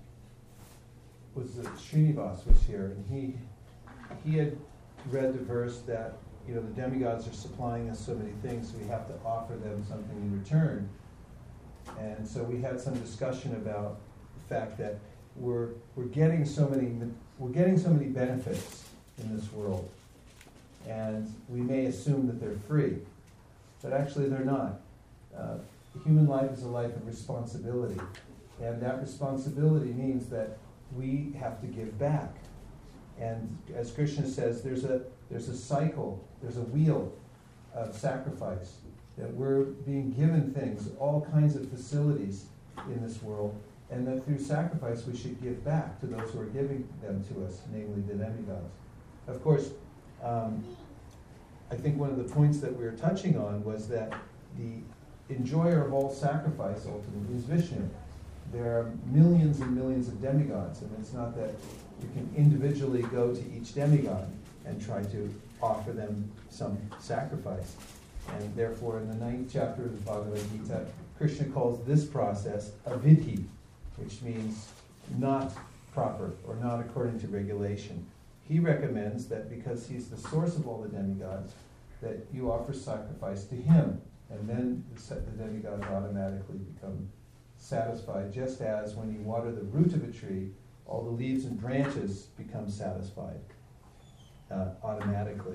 was that Srinivas was here, and he he had read the verse that, you know, the demigods are supplying us so many things, so we have to offer them something in return. And so we had some discussion about the fact that we're we're getting so many we're getting so many benefits in this world, and we may assume that they're free, but actually they're not. Uh, the human life is a life of responsibility, and that responsibility means that we have to give back. And as Krishna says, there's a there's a cycle, there's a wheel of sacrifice, that we're being given things, all kinds of facilities in this world, and that through sacrifice we should give back to those who are giving them to us, namely the demigods. Of course, um, I think one of the points that we were touching on was that the enjoyer of all sacrifice ultimately is Vishnu. There are millions and millions of demigods, and it's not that you can individually go to each demigod and try to offer them some sacrifice. And therefore, in the ninth chapter of the Bhagavad Gita, Krishna calls this process avidhi, which means not proper or not according to regulation. He recommends that because he's the source of all the demigods, that you offer sacrifice to him, and then the demigods automatically become satisfied, just as when you water the root of a tree, all the leaves and branches become satisfied uh, automatically.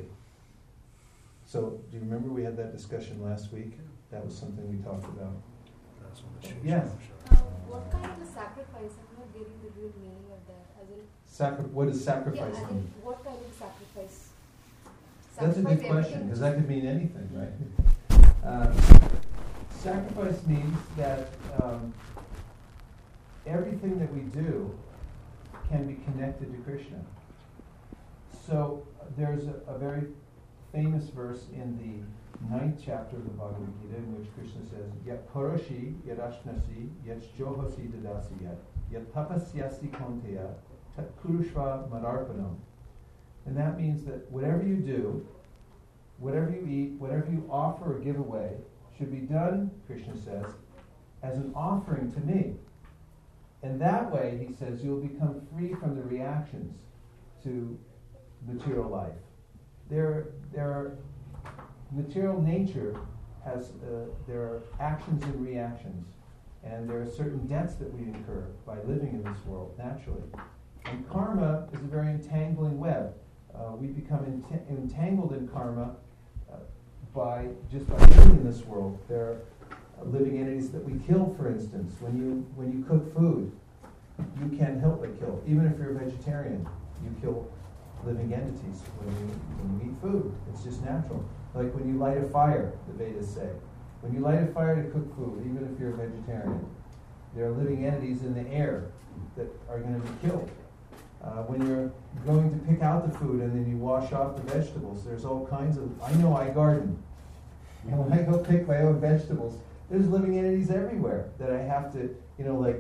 So, do you remember we had that discussion last week? That was something we talked about. That's what the Yes. Uh, what kind of a sacrifice? I'm not getting the real meaning of that. As in, Sacri- what does sacrifice yeah, as mean? in, what kind of sacrifice? That's a Sacrifice good question, everything? because that could mean anything, right? Uh, sacrifice means that um, everything that we do can be connected to Krishna. So uh, there's a, a very famous verse in the ninth chapter of the Bhagavad Gita in which Krishna says, Yat parashi yat ashnasi yat johasi dadasi yat yat tapasyasi konteya tat kurushva madarpanam. And that means that whatever you do, whatever you eat, whatever you offer or give away, should be done, Krishna says, as an offering to me. And that way, he says, you'll become free from the reactions to material life. There, there are, material nature has, uh, there are actions and reactions. And there are certain debts that we incur by living in this world, naturally. And karma is a very entangling web. Uh, we become ent- entangled in karma uh, by just by living in this world. There are uh, living entities that we kill, for instance. When you when you cook food, you can't help but kill. Even if you're a vegetarian, you kill living entities when you, when you eat food. It's just natural. Like when you light a fire, the Vedas say. When you light a fire to cook food, even if you're a vegetarian, there are living entities in the air that are going to be killed. Uh, when you're going to pick out the food and then you wash off the vegetables, there's all kinds of... I know I garden. And when I go pick my own vegetables, there's living entities everywhere that I have to, you know, like,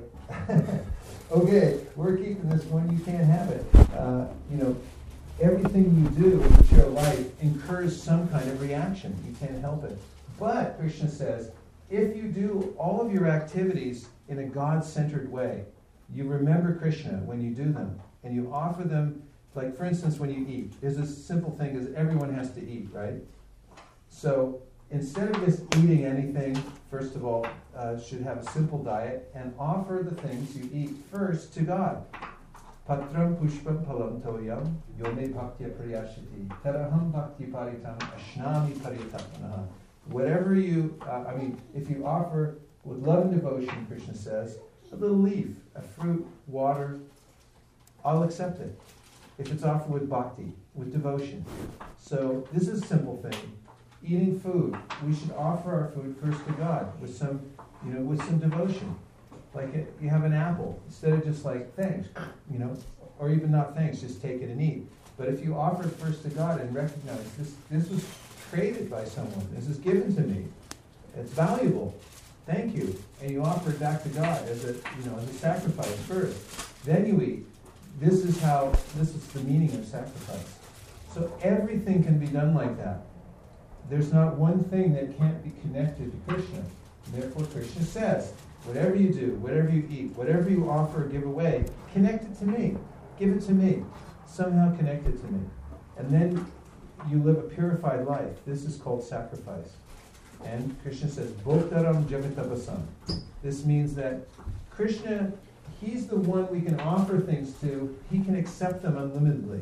okay, we're keeping this one, you can't have it. Uh, you know, everything you do in material life incurs some kind of reaction. You can't help it. But, Krishna says, if you do all of your activities in a God-centered way, you remember Krishna when you do them, and you offer them, like for instance when you eat, there's this simple thing is everyone has to eat, right? So instead of just eating anything, first of all, uh, should have a simple diet and offer the things you eat first to God. Patram pushpam palam toyam yome bhaktya priyashiti teraham bhakti paritam ashnami paritapanaha. Whatever you, uh, I mean, if you offer with love and devotion, Krishna says, a little leaf, a fruit, water, I'll accept it. If it's offered with bhakti, with devotion. So this is a simple thing. Eating food, we should offer our food first to God with some, you know, with some devotion. Like it, you have an apple, instead of just like thanks, you know, or even not thanks, just take it and eat. But if you offer it first to God and recognize this, this was created by someone, this is given to me, it's valuable. Thank you, and you offer it back to God as a, you know, as a sacrifice first. Then you eat. This is how. This is the meaning of sacrifice. So everything can be done like that. There's not one thing that can't be connected to Krishna. Therefore, Krishna says, whatever you do, whatever you eat, whatever you offer or give away, connect it to me. Give it to me. Somehow connect it to me, and then you live a purified life. This is called sacrifice. And Krishna says, Bhoktaram Jagatabasam. This means that Krishna, he's the one we can offer things to. He can accept them unlimitedly.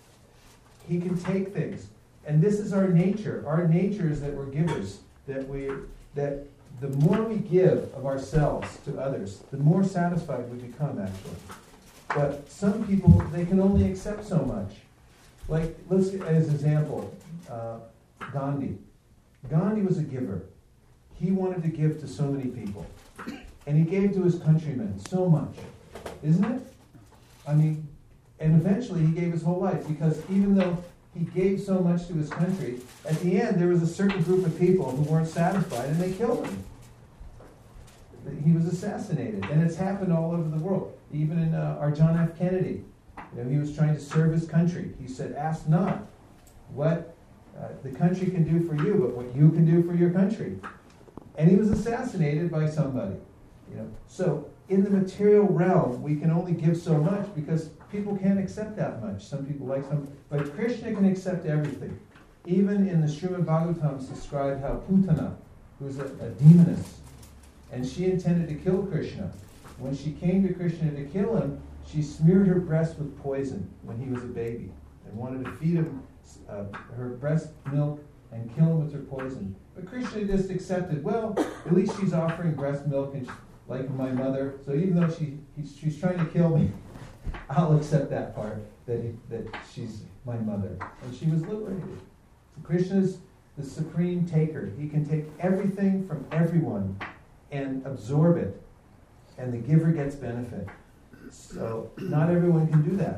He can take things. And this is our nature. Our nature is that we're givers. That we that the more we give of ourselves to others, the more satisfied we become, actually. But some people, they can only accept so much. Like, let's, as an example, uh, Gandhi. Gandhi was a giver. He wanted to give to so many people. And he gave to his countrymen so much. Isn't it? I mean, and eventually he gave his whole life, because even though he gave so much to his country, at the end there was a certain group of people who weren't satisfied and they killed him. He was assassinated. And it's happened all over the world. Even in uh, our John F. Kennedy. You know, he was trying to serve his country. He said, ask not what Uh, the country can do for you, but what you can do for your country. And he was assassinated by somebody. You know, so in the material realm, we can only give so much because people can't accept that much. Some people like some, but Krishna can accept everything. Even in the Srimad Bhagavatam, it's described how Putana, who was a, a demoness, and she intended to kill Krishna. When she came to Krishna to kill him, she smeared her breast with poison when he was a baby and wanted to feed him Uh, her breast milk and kill him with her poison. But Krishna just accepted, well, at least she's offering breast milk and she, like my mother, so even though she he's, she's trying to kill me, I'll accept that part, that he, that she's my mother. And she was liberated. So Krishna's the supreme taker. He can take everything from everyone and absorb it, and the giver gets benefit. So not everyone can do that.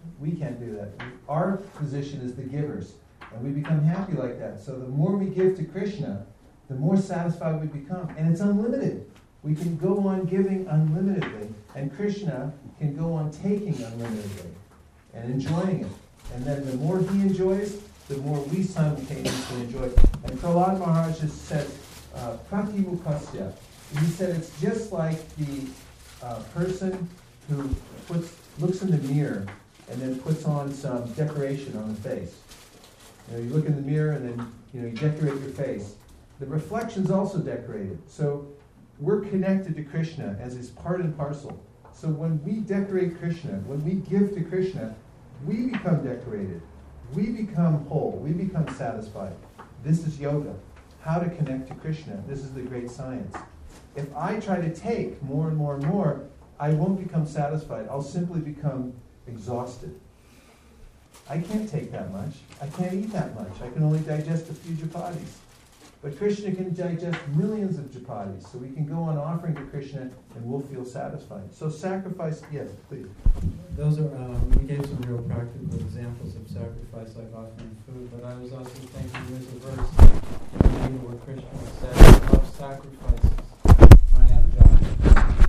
We can't do that. Our position is the givers, and we become happy like that. So the more we give to Krishna, the more satisfied we become. And it's unlimited. We can go on giving unlimitedly, and Krishna can go on taking unlimitedly and enjoying it. And then the more he enjoys, the more we simultaneously enjoy. And Prahlad Maharaj has said, uh, Pratimukasya. He said it's just like the uh, person who puts looks in the mirror and then puts on some decoration on the face. You know, you look in the mirror and then you know you decorate your face. The reflection's also decorated. So we're connected to Krishna as his part and parcel. So when we decorate Krishna, when we give to Krishna, we become decorated. We become whole. We become satisfied. This is yoga. How to connect to Krishna. This is the great science. If I try to take more and more and more, I won't become satisfied. I'll simply become exhausted. I can't take that much. I can't eat that much. I can only digest a few chapatis. But Krishna can digest millions of chapatis. So we can go on offering to Krishna and we'll feel satisfied. So sacrifice, yes, please. Those are, um, we gave some real practical examples of sacrifice, like offering food, but I was also thinking there's a verse where Krishna said, I love sacrifices. I am japa.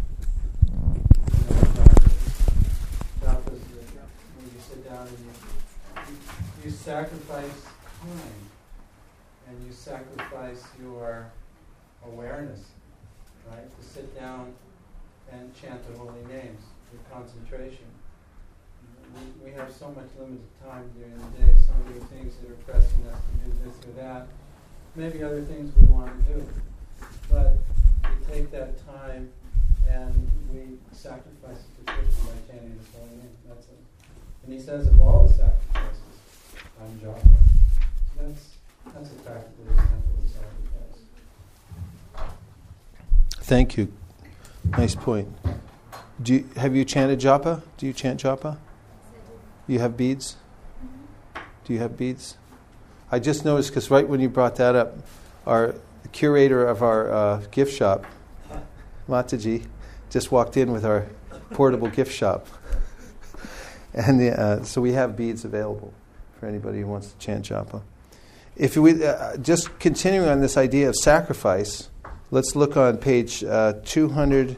Japa is when you sit down and you, you, you sacrifice time, and you sacrifice your awareness, right? To sit down and chant the holy names with concentration. We, we have so much limited time during the day, so many things that are pressing us to do this or that. Maybe other things we want to do. But we take that time and we sacrifice it to Krishna by chanting his holy name. That's it. And he says of all the sacrifices, I'm japa. So that's that's a practical example of sacrifice. Thank you. Nice point. Do you, have you chanted japa? Do you chant japa? You have beads? Do you have beads? I just noticed, because right when you brought that up, our the curator of our uh, gift shop, Mataji, just walked in with our portable gift shop. And the, uh, so we have beads available for anybody who wants to chant japa. If we uh, just continuing on this idea of sacrifice, let's look on page uh, two hundred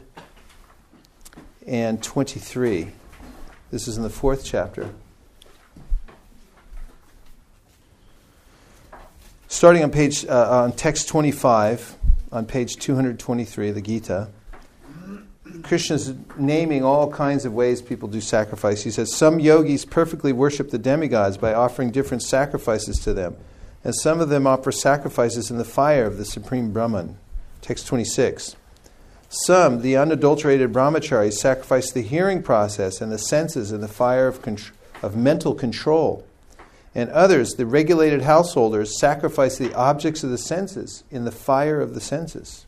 twenty-three. This is in the fourth chapter. Starting on page uh, on text twenty-five, on page two hundred twenty-three, the Gita, Krishna's naming all kinds of ways people do sacrifice. He says, some yogis perfectly worship the demigods by offering different sacrifices to them, and some of them offer sacrifices in the fire of the Supreme Brahman. Text twenty-six. Some, the unadulterated brahmacharis, sacrifice the hearing process and the senses in the fire of, contr- of mental control. And others, the regulated householders, sacrifice the objects of the senses in the fire of the senses.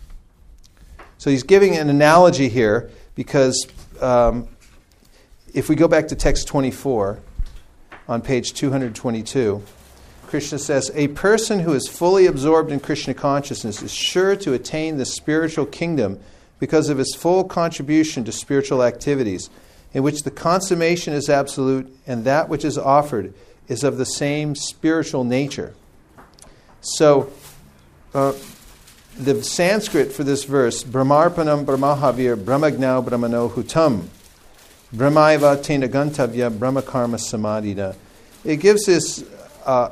So he's giving an analogy here because um, if we go back to text twenty-four on page two hundred twenty-two, Krishna says, a person who is fully absorbed in Krishna consciousness is sure to attain the spiritual kingdom because of his full contribution to spiritual activities, in which the consummation is absolute and that which is offered is of the same spiritual nature. So, uh, the Sanskrit for this verse, Brahmarpanam Brahmahavir Brahmagnau Brahmano Hutam Brahmaiva Tena Gantavya Brahmakarma Samadhina. It gives this uh,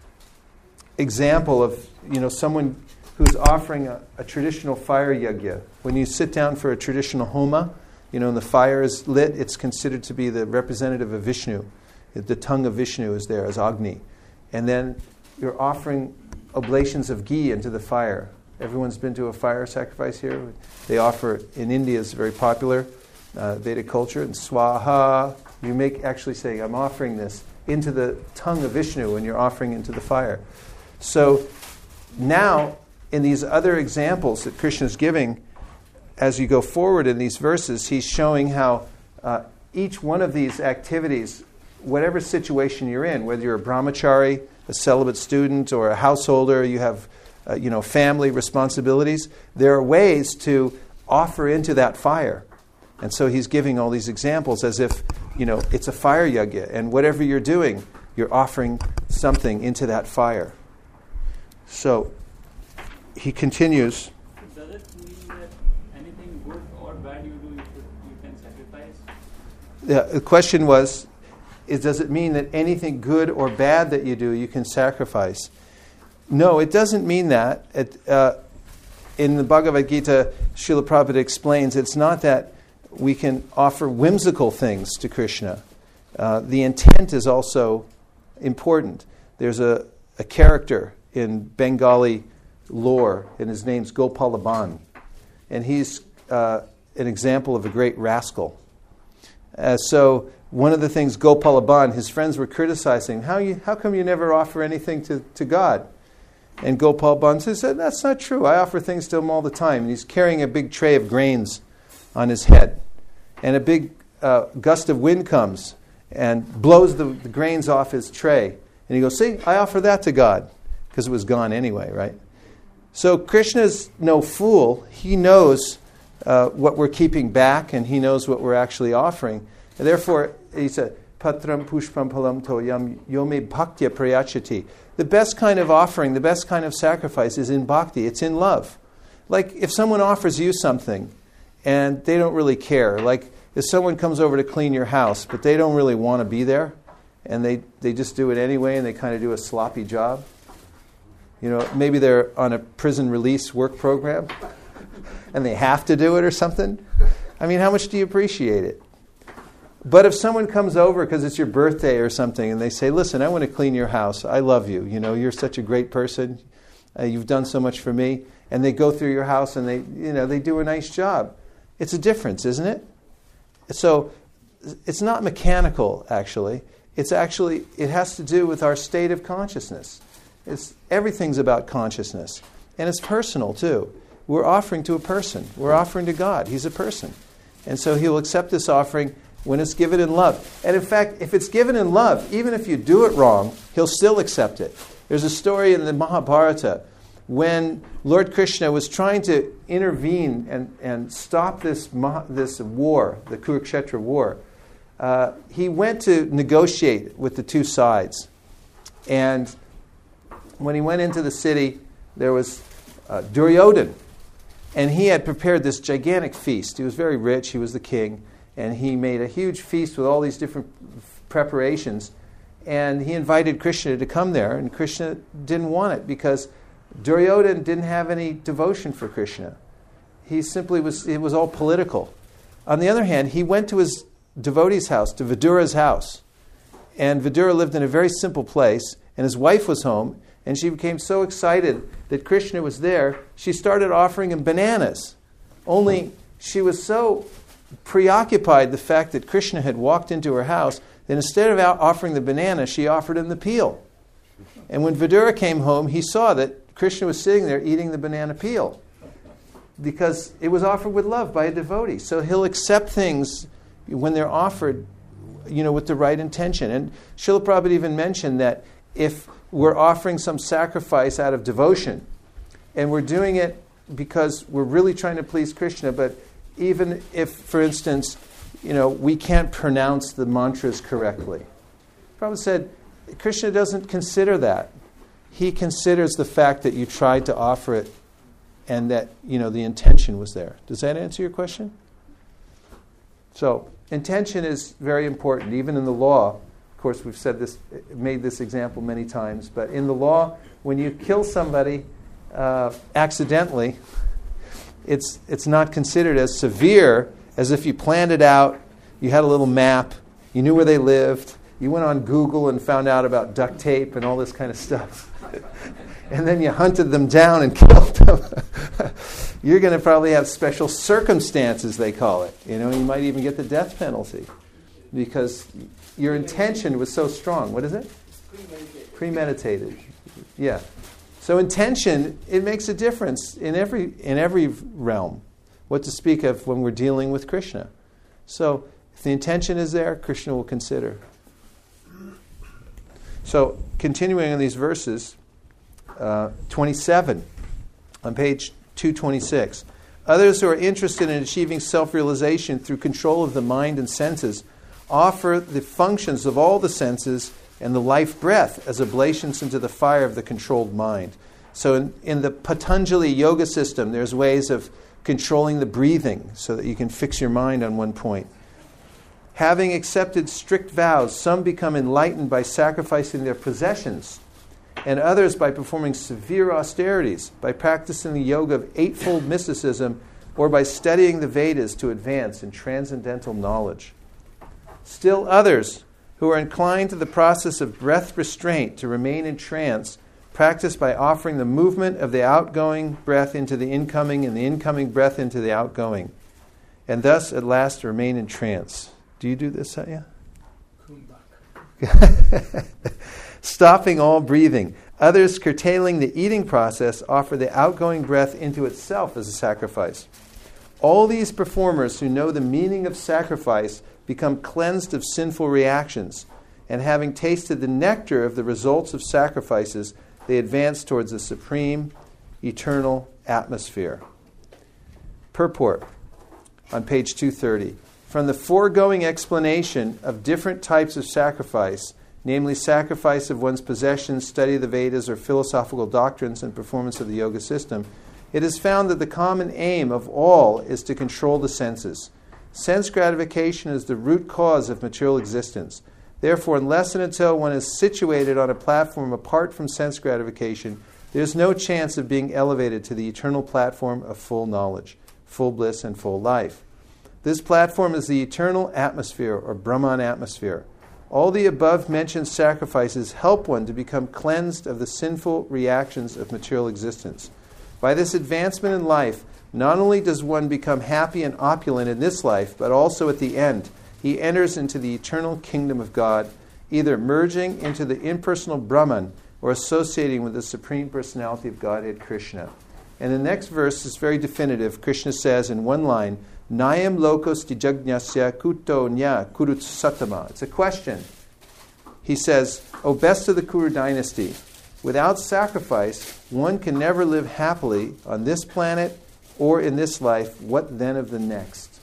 example of, you know, someone who's offering a, a traditional fire yajna. When you sit down for a traditional homa, you know, and the fire is lit, it's considered to be the representative of Vishnu. The tongue of Vishnu is there as Agni. And then you're offering oblations of ghee into the fire. Everyone's been to a fire sacrifice here. They offer, in India, it's very popular, uh, Vedic culture, and swaha. You make actually saying, I'm offering this into the tongue of Vishnu when you're offering into the fire. So now, in these other examples that Krishna is giving, as you go forward in these verses, he's showing how uh, each one of these activities, whatever situation you're in, whether you're a brahmachari, a celibate student, or a householder, you have uh, you know, family responsibilities, there are ways to offer into that fire. And so he's giving all these examples as if you know, it's a fire yagya, and whatever you're doing, you're offering something into that fire. So he continues. Does it mean that anything good or bad you do, you, could, you can sacrifice? The, the question was, is does it mean that anything good or bad that you do, you can sacrifice? No, it doesn't mean that. It, uh, in the Bhagavad Gita, Srila Prabhupada explains it's not that we can offer whimsical things to Krishna. Uh, the intent is also important. There's a, a character in Bengali lore, and his name's Gopalaban. And he's uh, an example of a great rascal. Uh, so one of the things Gopalaban, his friends were criticizing, how you, how come you never offer anything to, to God? And Gopalaban said, that's not true. I offer things to him all the time. And he's carrying a big tray of grains on his head. And a big uh, gust of wind comes and blows the, the grains off his tray. And he goes, see, I offer that to God. Because it was gone anyway, right? So Krishna's no fool. He knows uh, what we're keeping back, and he knows what we're actually offering. And therefore, he said, Patram pushpam palam toyam yome bhaktya prayachati. The best kind of offering, the best kind of sacrifice is in bhakti. It's in love. Like if someone offers you something and they don't really care, like if someone comes over to clean your house, but they don't really want to be there, and they, they just do it anyway, and they kind of do a sloppy job. You know, maybe they're on a prison release work program and they have to do it or something. I mean, how much do you appreciate it? But if someone comes over because it's your birthday or something and they say, listen, I want to clean your house. I love you. You know, you're such a great person. Uh, you've done so much for me. And they go through your house and they, you know, they do a nice job. It's a difference, isn't it? So it's not mechanical, actually. It's actually, it has to do with our state of consciousness. It's, everything's about consciousness. And it's personal, too. We're offering to a person. We're offering to God. He's a person. And so He'll accept this offering when it's given in love. And in fact, if it's given in love, even if you do it wrong, He'll still accept it. There's a story in the Mahabharata when Lord Krishna was trying to intervene and, and stop this, this war, the Kurukshetra war. Uh, he went to negotiate with the two sides. And when he went into the city, there was uh, Duryodhan. And he had prepared this gigantic feast. He was very rich. He was the king. And he made a huge feast with all these different preparations. And he invited Krishna to come there. And Krishna didn't want it because Duryodhan didn't have any devotion for Krishna. He simply was, it was all political. On the other hand, he went to his devotee's house, to Vidura's house. And Vidura lived in a very simple place. And his wife was home. And she became so excited that Krishna was there, she started offering him bananas. Only she was so preoccupied the fact that Krishna had walked into her house that instead of offering the banana, she offered him the peel. And when Vidura came home, he saw that Krishna was sitting there eating the banana peel because it was offered with love by a devotee. So He'll accept things when they're offered, you know, with the right intention. And Srila Prabhupada even mentioned that if we're offering some sacrifice out of devotion, and we're doing it because we're really trying to please Krishna, but even if, for instance, you know, we can't pronounce the mantras correctly. Prabhupada said, Krishna doesn't consider that. He considers the fact that you tried to offer it and that, you know, the intention was there. Does that answer your question? So, intention is very important, even in the law. Of course, we've said this, made this example many times, but in the law, when you kill somebody uh, accidentally, it's it's not considered as severe as if you planned it out, you had a little map, you knew where they lived, you went on Google and found out about duct tape and all this kind of stuff, and then you hunted them down and killed them. You're going to probably have special circumstances, they call it. You know, you might even get the death penalty because your intention was so strong. What is it? Premeditated. Premeditated. Yeah. So intention, it makes a difference in every in every realm. What to speak of when we're dealing with Krishna. So if the intention is there, Krishna will consider. So continuing on these verses, uh, twenty-seven on page two twenty-six. Others who are interested in achieving self-realization through control of the mind and senses offer the functions of all the senses and the life breath as oblations into the fire of the controlled mind. So in, in the Patanjali yoga system, there's ways of controlling the breathing so that you can fix your mind on one point. Having accepted strict vows, some become enlightened by sacrificing their possessions, and others by performing severe austerities, by practicing the yoga of eightfold mysticism, or by studying the Vedas to advance in transcendental knowledge. Still others, who are inclined to the process of breath restraint to remain in trance, practice by offering the movement of the outgoing breath into the incoming and the incoming breath into the outgoing, and thus at last remain in trance. Do you do this, Satya? Stopping all breathing. Others, curtailing the eating process, offer the outgoing breath into itself as a sacrifice. All these performers who know the meaning of sacrifice become cleansed of sinful reactions, and having tasted the nectar of the results of sacrifices, they advance towards the supreme, eternal atmosphere. Purport on page two thirty. From the foregoing explanation of different types of sacrifice, namely sacrifice of one's possessions, study of the Vedas, or philosophical doctrines and performance of the yoga system, it is found that the common aim of all is to control the senses. Sense gratification is the root cause of material existence. Therefore, unless and until one is situated on a platform apart from sense gratification, there is no chance of being elevated to the eternal platform of full knowledge, full bliss, and full life. This platform is the eternal atmosphere, or Brahman atmosphere. All the above-mentioned sacrifices help one to become cleansed of the sinful reactions of material existence. By this advancement in life, not only does one become happy and opulent in this life, but also at the end, he enters into the eternal kingdom of God, either merging into the impersonal Brahman or associating with the Supreme Personality of Godhead, Krishna. And the next verse is very definitive. Krishna says in one line, Nayam lokos dijagnasya kuto nya kurut satama. It's a question. He says, O best of the Kuru dynasty, without sacrifice, one can never live happily on this planet or in this life. What then of the next?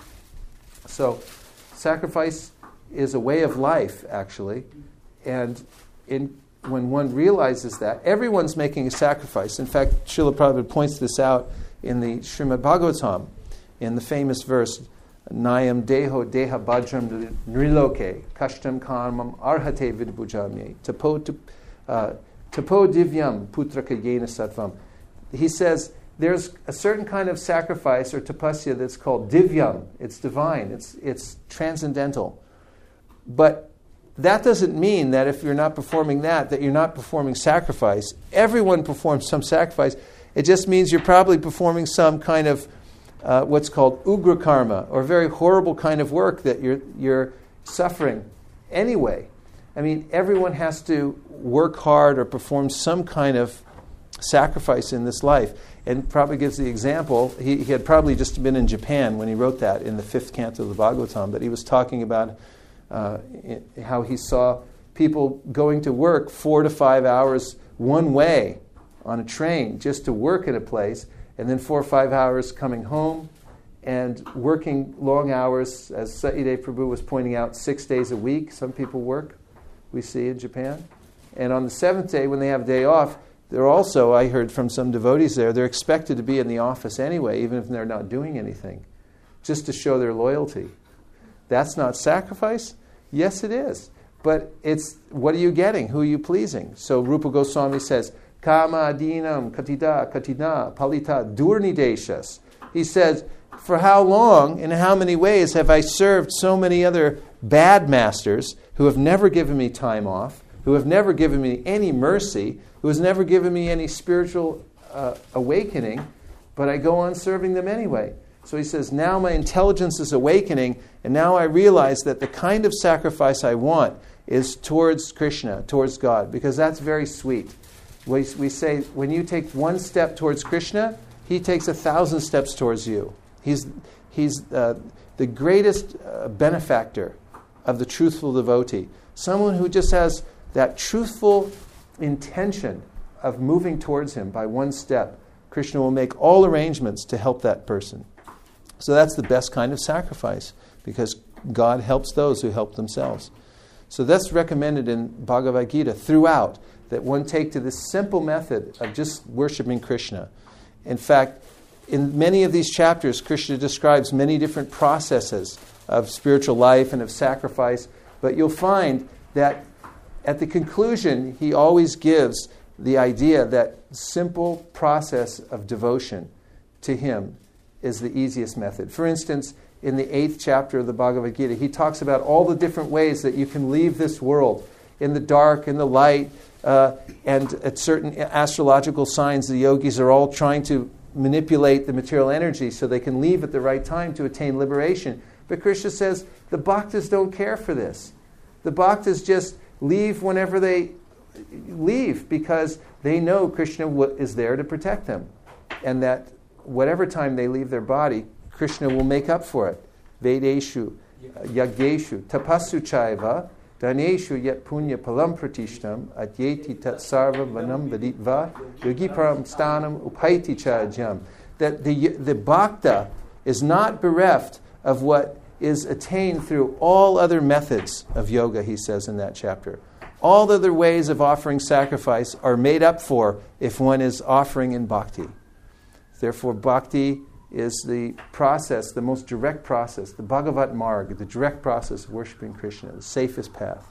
So, sacrifice is a way of life, actually. And in, when one realizes that, everyone's making a sacrifice. In fact, Srila Prabhupada points this out in the Srimad Bhagavatam, in the famous verse, Nayam deho deha bhajram nriloke kashtam karmam arhate vidbhujamye tapo uh, tapo divyam putraka yena sattvam. He says there's a certain kind of sacrifice or tapasya that's called divyam. It's divine. It's it's transcendental. But that doesn't mean that if you're not performing that, that you're not performing sacrifice. Everyone performs some sacrifice. It just means you're probably performing some kind of Uh, what's called ugra karma, or very horrible kind of work that you're you're suffering anyway. I mean, everyone has to work hard or perform some kind of sacrifice in this life. And probably gives the example, he, he had probably just been in Japan when he wrote that in the fifth canto of the Bhagavatam, but he was talking about uh, how he saw people going to work four to five hours one way on a train just to work at a place, and then four or five hours coming home and working long hours, as Satyadev Prabhu was pointing out, six days a week. Some people work, we see in Japan. And on the seventh day, when they have a day off, they're also, I heard from some devotees there, they're expected to be in the office anyway, even if they're not doing anything, just to show their loyalty. That's not sacrifice? Yes, it is. But it's, what are you getting? Who are you pleasing? So Rupa Goswami says, Kama adinam katida katina palita durnideshas. He says, for how long, in how many ways have I served so many other bad masters who have never given me time off, who have never given me any mercy, who has never given me any spiritual uh, awakening, but I go on serving them anyway. So he says, now my intelligence is awakening, and now I realize that the kind of sacrifice I want is towards Krishna, towards God, because that's very sweet. We, we say, when you take one step towards Krishna, he takes a thousand steps towards you. He's, he's uh, the greatest uh, benefactor of the truthful devotee. Someone who just has that truthful intention of moving towards him by one step. Krishna will make all arrangements to help that person. So that's the best kind of sacrifice, because God helps those who help themselves. So that's recommended in Bhagavad Gita throughout, that one take to this simple method of just worshiping Krishna. In fact, in many of these chapters, Krishna describes many different processes of spiritual life and of sacrifice, but you'll find that at the conclusion, he always gives the idea that simple process of devotion to him is the easiest method. For instance, in the eighth chapter of the Bhagavad Gita, he talks about all the different ways that you can leave this world, in the dark, in the light, uh, and at certain astrological signs, the yogis are all trying to manipulate the material energy so they can leave at the right time to attain liberation. But Krishna says the bhaktas don't care for this. The bhaktas just leave whenever they leave because they know Krishna is there to protect them. And that whatever time they leave their body, Krishna will make up for it. Vedeshu, yagyeshu, tapasu chaiva, daneshu yet punya palam pratishtam, atyeti tat sarva vanam vaditva, yogi param stanam upaiti chajam. That the, the bhakta is not bereft of what is attained through all other methods of yoga, he says in that chapter. All the other ways of offering sacrifice are made up for if one is offering in bhakti. Therefore, bhakti is the process, the most direct process, the Bhagavat Marg, the direct process of worshiping Krishna, the safest path.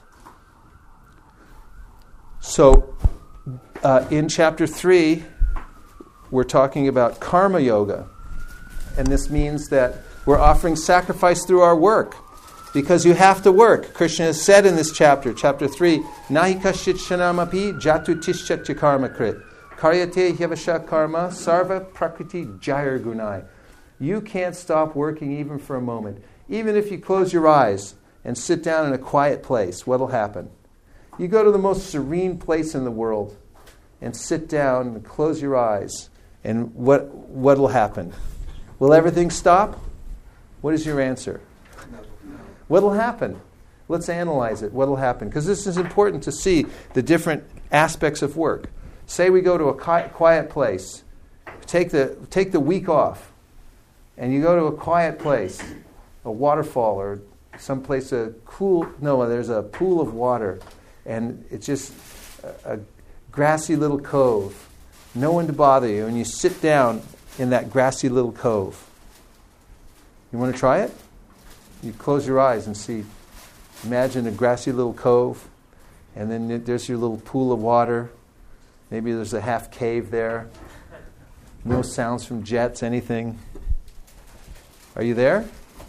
So, uh, in chapter three, we're talking about karma yoga. And this means that we're offering sacrifice through our work. Because you have to work. Krishna has said in this chapter, chapter three, Nahi kashit shanamapi jatu tishchat karma krit. Karyate hyavasha karma sarva prakriti jayar gunai. You can't stop working even for a moment. Even if you close your eyes and sit down in a quiet place, what'll happen? You go to the most serene place in the world and sit down and close your eyes, and what what'll happen? Will everything stop? What is your answer? What'll happen? Let's analyze it. What'll happen? Because this is important to see the different aspects of work. Say we go to a quiet place. Take the take the week off, and you go to a quiet place, a waterfall or someplace a cool. No, there's a pool of water, and it's just a, a grassy little cove. No one to bother you, and you sit down in that grassy little cove. You want to try it? You close your eyes and see. Imagine a grassy little cove, and then there's your little pool of water. Maybe there's a half cave there. No sounds from jets, anything. Are you there?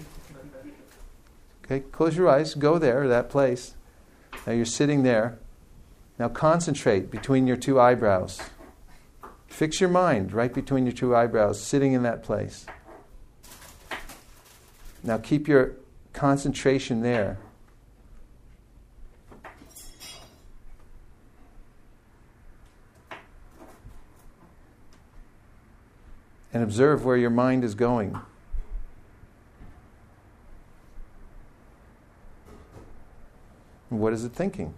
Okay, close your eyes. Go there, that place. Now you're sitting there. Now concentrate between your two eyebrows. Fix your mind right between your two eyebrows, sitting in that place. Now keep your concentration there. And observe where your mind is going. And what is it thinking?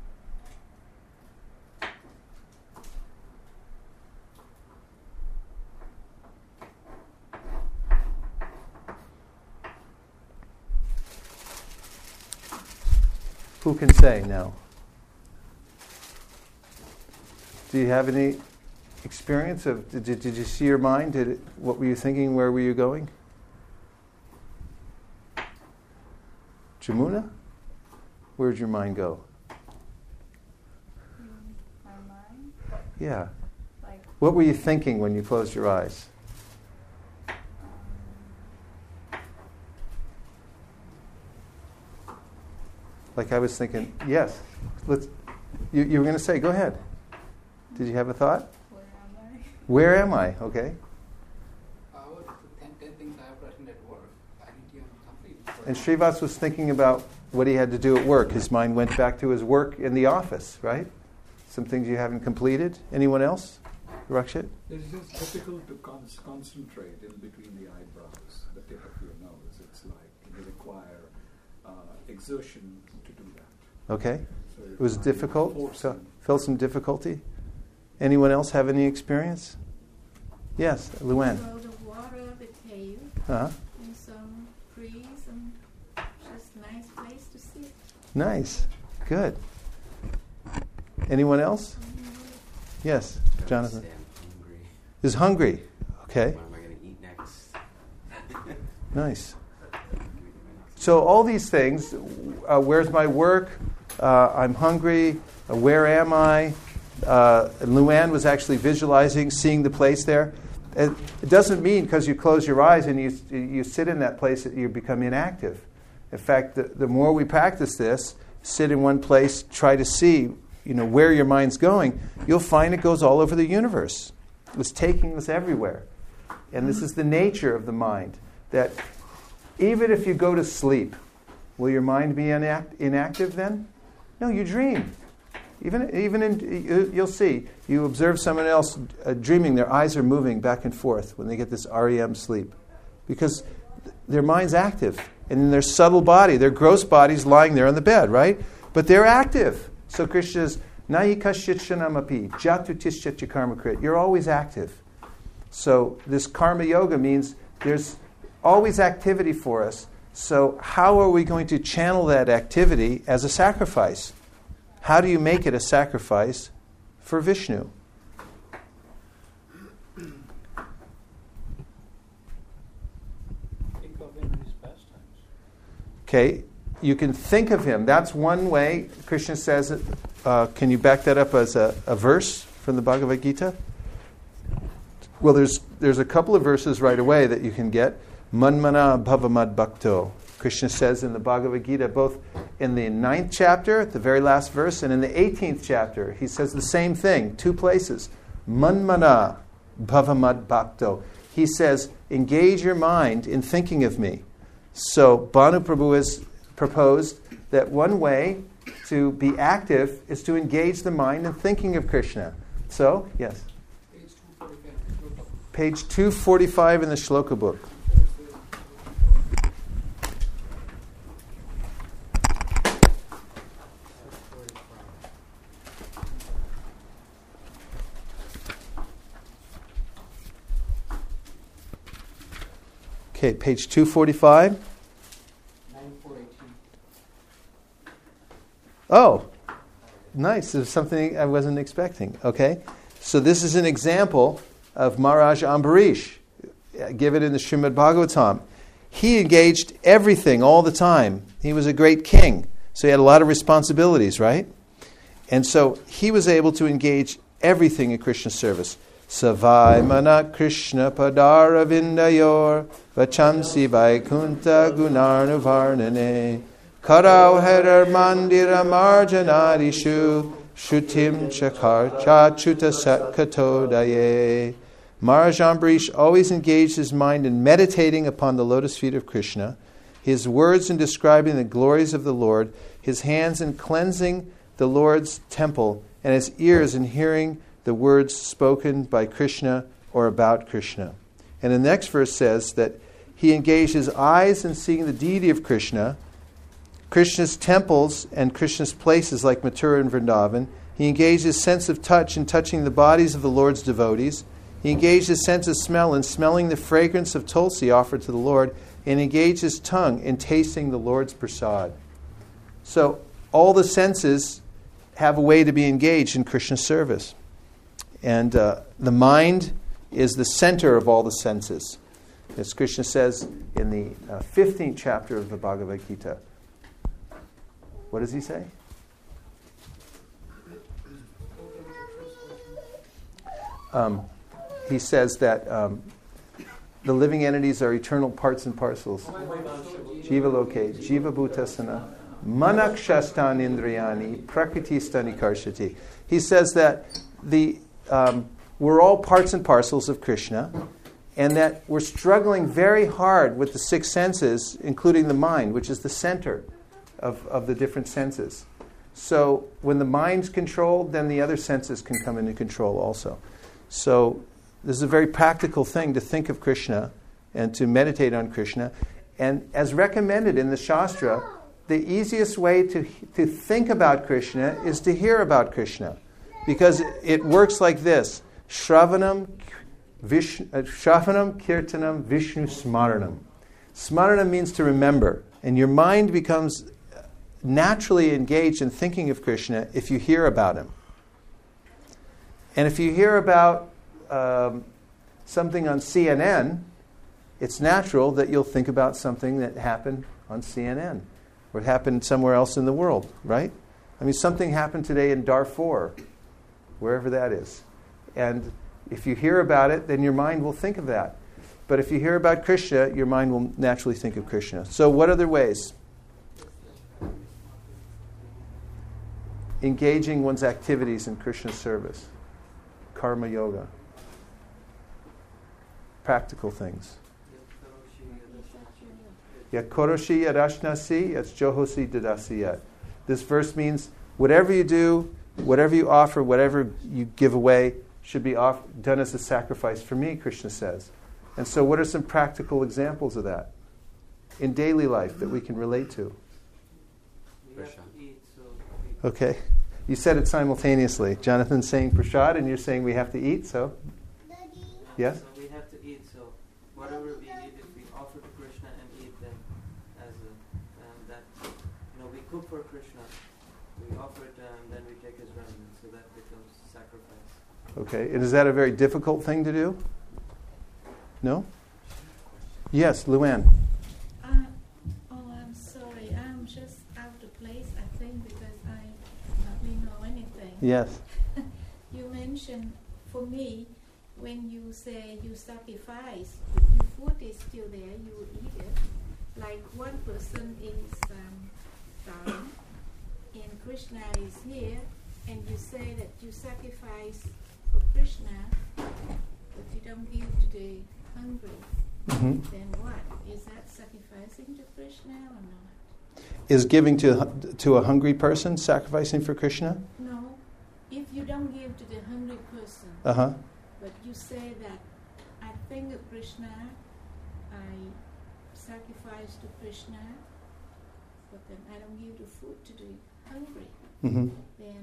Who can say now? Do you have any experience of, did, did you see your mind? Did it, what were you thinking? Where were you going? Jamuna? Where'd your mind go? My mind? Yeah. Like, what were you thinking when you closed your eyes? Like I was thinking, yes. Let's. You, you were going to say, go ahead. Did you have a thought? where am I? Where am I? Okay. Uh, what ten, ten things I have written at work. I need to complete. And Srivas was thinking about what he had to do at work. His mind went back to his work in the office, right? Some things you haven't completed. Anyone else? Rakshit? It's just difficult to con- concentrate in between the eyebrows, the tip of your nose. It's like you require uh, exertion to do that. Okay. So It was difficult? forcing- So, felt some difficulty? Anyone else have any experience? Yes, Luann. So the water, the cave, Uh-huh. and some trees, and Nice. Good. Anyone else? Yes, Jonathan. I'm hungry. Is hungry. Okay. What am I going to eat next? Nice. So all these things, uh, where's my work? Uh, I'm hungry. Uh, where am I? Uh, Luann was actually visualizing, seeing the place there. It, it doesn't mean because you close your eyes and you you sit in that place that you become inactive. In fact, the, the more we practice this, sit in one place, try to see, you know, where your mind's going, you'll find it goes all over the universe. It's taking us everywhere. And this is the nature of the mind, that even if you go to sleep, will your mind be inact- inactive then? No, you dream. Even even in, you'll see, you observe someone else uh, dreaming, their eyes are moving back and forth when they get this R E M sleep. Because th- their mind's active. And in their subtle body, their gross body's lying there on the bed, right? But they're active. So Krishna says, Nayikashitshanamapi, jatu tishyatya karma krit. You're always active. So this karma yoga means there's always activity for us. So how are we going to channel that activity as a sacrifice? How do you make it a sacrifice for Vishnu? Think of him in his pastimes. Okay, you can think of him. That's one way. Krishna says it. Uh, can you back that up as a, a verse from the Bhagavad Gita? Well, there's there's a couple of verses right away that you can get. Manmana bhavamad bhakto. Krishna says in the Bhagavad Gita, both in the ninth chapter, the very last verse, and in the eighteenth chapter, he says the same thing, two places. Manmana bhavamad bhakto. He says, engage your mind in thinking of me. So Bhanu Prabhu has proposed that one way to be active is to engage the mind in thinking of Krishna. So, yes? Page two forty-five in the Shloka book. Okay, page two forty-five. Oh, nice. There's something I wasn't expecting. Okay, so this is an example of Maharaj Ambarish. Give it in the Srimad Bhagavatam. He engaged everything all the time. He was a great king, so he had a lot of responsibilities, right? And so he was able to engage everything in Krishna's service. Savai mana Krishna padara vindayor vachansi vaikunta gunarnavarnane karau herar mandira marjanarishu shutim chakar chachuta satkatodaye. Maharaj Ambarish always engaged his mind in meditating upon the lotus feet of Krishna, his words in describing the glories of the Lord, his hands in cleansing the Lord's temple, and his ears in hearing the words spoken by Krishna or about Krishna. And the next verse says that he engaged his eyes in seeing the deity of Krishna, Krishna's temples and Krishna's places like Mathura and Vrindavan. He engaged his sense of touch in touching the bodies of the Lord's devotees. He engaged his sense of smell in smelling the fragrance of tulsi offered to the Lord, and engaged his tongue in tasting the Lord's prasad. So all the senses have a way to be engaged in Krishna's service. And uh, the mind is the center of all the senses. As Krishna says in the uh, fifteenth chapter of the Bhagavad Gita. What does he say? Um, he says that um, the living entities are eternal parts and parcels. Jiva loke, jiva bhutasana, manakshastan indriyani, prakriti karshati. He says that the um, we're all parts and parcels of Krishna, and that we're struggling very hard with the six senses, including the mind, which is the center of, of the different senses. So when the mind's controlled, then the other senses can come into control also. So this is a very practical thing to think of Krishna and to meditate on Krishna. And as recommended in the Shastra, the easiest way to, to think about Krishna is to hear about Krishna. Because it works like this. Shravanam, Vishnu, uh, Shravanam, Kirtanam, Vishnu Smaranam. Smarana means to remember. And your mind becomes naturally engaged in thinking of Krishna if you hear about him. And if you hear about um, something on C N N, it's natural that you'll think about something that happened on C N N or happened somewhere else in the world, right? I mean, something happened today in Darfur, wherever that is. And if you hear about it, then your mind will think of that. But if you hear about Krishna, your mind will naturally think of Krishna. So what other ways? Engaging one's activities in Krishna's service. Karma yoga. Practical things. Yat koroshi yadashnasi, yat johosi dadasiyat. This verse means whatever you do, whatever you offer, whatever you give away, should be off, done as a sacrifice for me, Krishna says. And so what are some practical examples of that in daily life that we can relate to? We have to eat, so we Okay. You said it simultaneously. Jonathan's saying prashad and you're saying we have to eat, so? Yes? So we have to eat, so whatever we eat, if we offer to Krishna and eat them as a, um, that, you know, we cook for Krishna, we offer it and then we take his remnant, so that becomes sacrifice. Okay. And is that a very difficult thing to do? No? Yes, Luann. Uh, oh, I'm sorry. I'm just out of place, I think, because I hardly know anything. Yes. You mentioned, for me, when you say you sacrifice, your food is still there, you eat it. Like one person is um, dying, and Krishna is here, and you say that you sacrifice for Krishna, but you don't give to the hungry. Mm-hmm. Then what? Is that sacrificing to Krishna or not? Is giving to to a hungry person sacrificing for Krishna? No. If you don't give to the hungry person, Uh-huh. but you say that I think of Krishna, I sacrifice to Krishna, but then I don't give the food to the hungry, Mm-hmm. then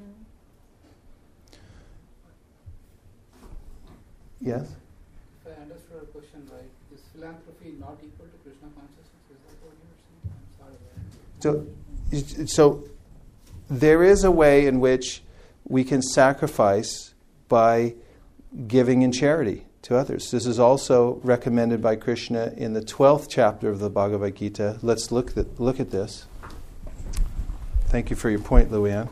Yes? If I understood the question right, is philanthropy not equal to Krishna consciousness? Is that what you were saying? I'm sorry. So, so there is a way in which we can sacrifice by giving in charity to others. This is also recommended by Krishna in the twelfth chapter of the Bhagavad Gita. Let's look at, look at this. Thank you for your point, Luann.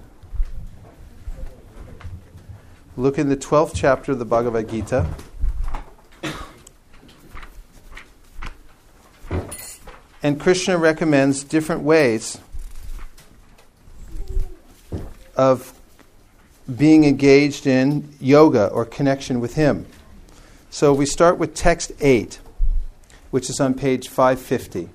Look in the twelfth chapter of the Bhagavad Gita. And Krishna recommends different ways of being engaged in yoga or connection with him. So we start with text eight, which is on page five fifty.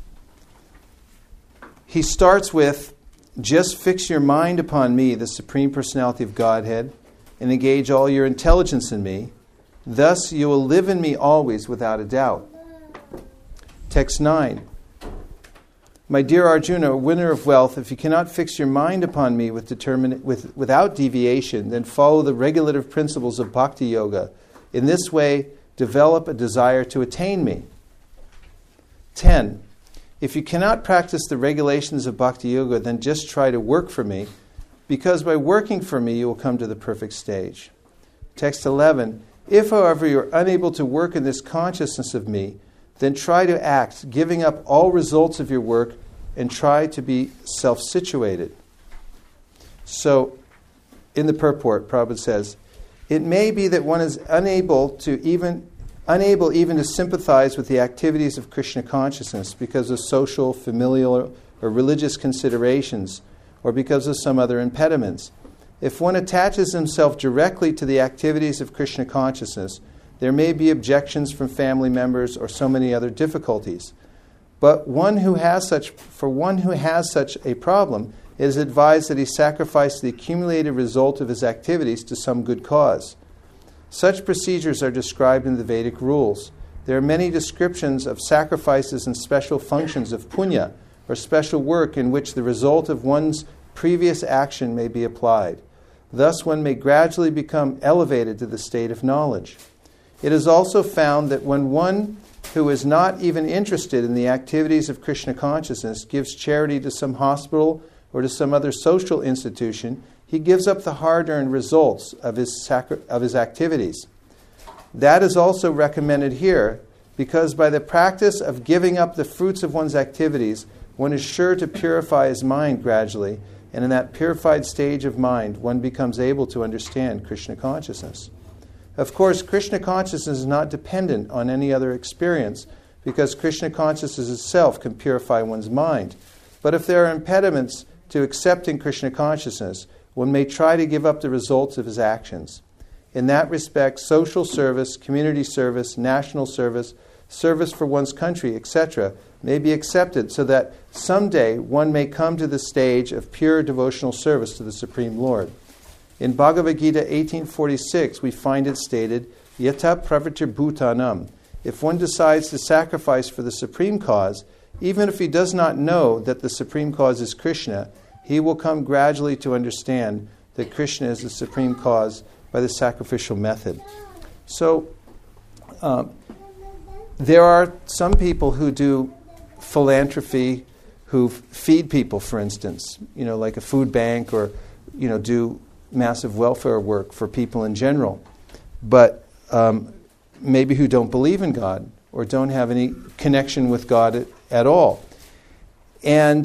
He starts with, just fix your mind upon me, the Supreme Personality of Godhead, and engage all your intelligence in me. Thus you will live in me always without a doubt. Text nine. My dear Arjuna, winner of wealth, if you cannot fix your mind upon me with determin- with, without deviation, then follow the regulative principles of Bhakti Yoga. In this way, develop a desire to attain me. ten. If you cannot practice the regulations of Bhakti Yoga, then just try to work for me, because by working for me, you will come to the perfect stage. Text eleven. If, however, you are unable to work in this consciousness of me, then try to act, giving up all results of your work, and try to be self-situated. So, in the purport, Prabhupada says, it may be that one is unable to even unable even to sympathize with the activities of Krishna consciousness because of social, familial, or religious considerations, or because of some other impediments. If one attaches himself directly to the activities of Krishna consciousness, there may be objections from family members or so many other difficulties. But one who has such, for one who has such a problem, it is advised that he sacrifice the accumulated result of his activities to some good cause. Such procedures are described in the Vedic rules. There are many descriptions of sacrifices and special functions of punya, or special work in which the result of one's previous action may be applied. Thus one may gradually become elevated to the state of knowledge. It is also found that when one who is not even interested in the activities of Krishna consciousness gives charity to some hospital or to some other social institution, he gives up the hard-earned results of his sacri- of his activities. That is also recommended here, because by the practice of giving up the fruits of one's activities, one is sure to purify his mind gradually, and in that purified stage of mind, one becomes able to understand Krishna consciousness. Of course, Krishna consciousness is not dependent on any other experience, because Krishna consciousness itself can purify one's mind. But if there are impediments to accepting Krishna consciousness, one may try to give up the results of his actions. In that respect, social service, community service, national service, service for one's country, et cetera, may be accepted so that someday one may come to the stage of pure devotional service to the Supreme Lord. In Bhagavad Gita eighteen forty-six, we find it stated, Yata pravitir bhutanam. If one decides to sacrifice for the supreme cause, even if he does not know that the supreme cause is Krishna, he will come gradually to understand that Krishna is the supreme cause by the sacrificial method. So, uh, there are some people who do philanthropy, who f- feed people, for instance, you know, like a food bank, or, you know, do massive welfare work for people in general, but um, maybe who don't believe in God or don't have any connection with God at, at all. And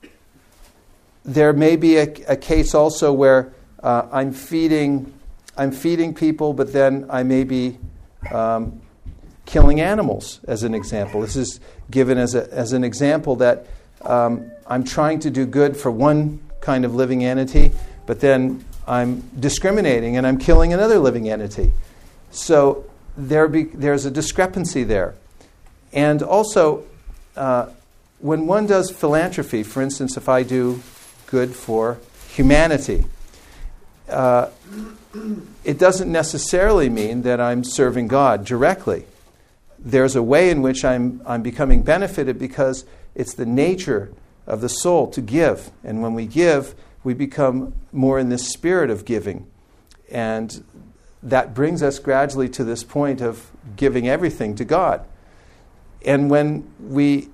there may be a, a case also where uh, I'm feeding, I'm feeding people, but then I may be um, killing animals, as an example. This is given as a as an example that um, I'm trying to do good for one kind of living entity, but then I'm discriminating and I'm killing another living entity. So there be, there's a discrepancy there. And also, uh, when one does philanthropy, for instance, if I do good for humanity, uh, it doesn't necessarily mean that I'm serving God directly. There's a way in which I'm I'm becoming benefited because it's the nature of the soul to give. And when we give, we become more in this spirit of giving. And that brings us gradually to this point of giving everything to God. And when we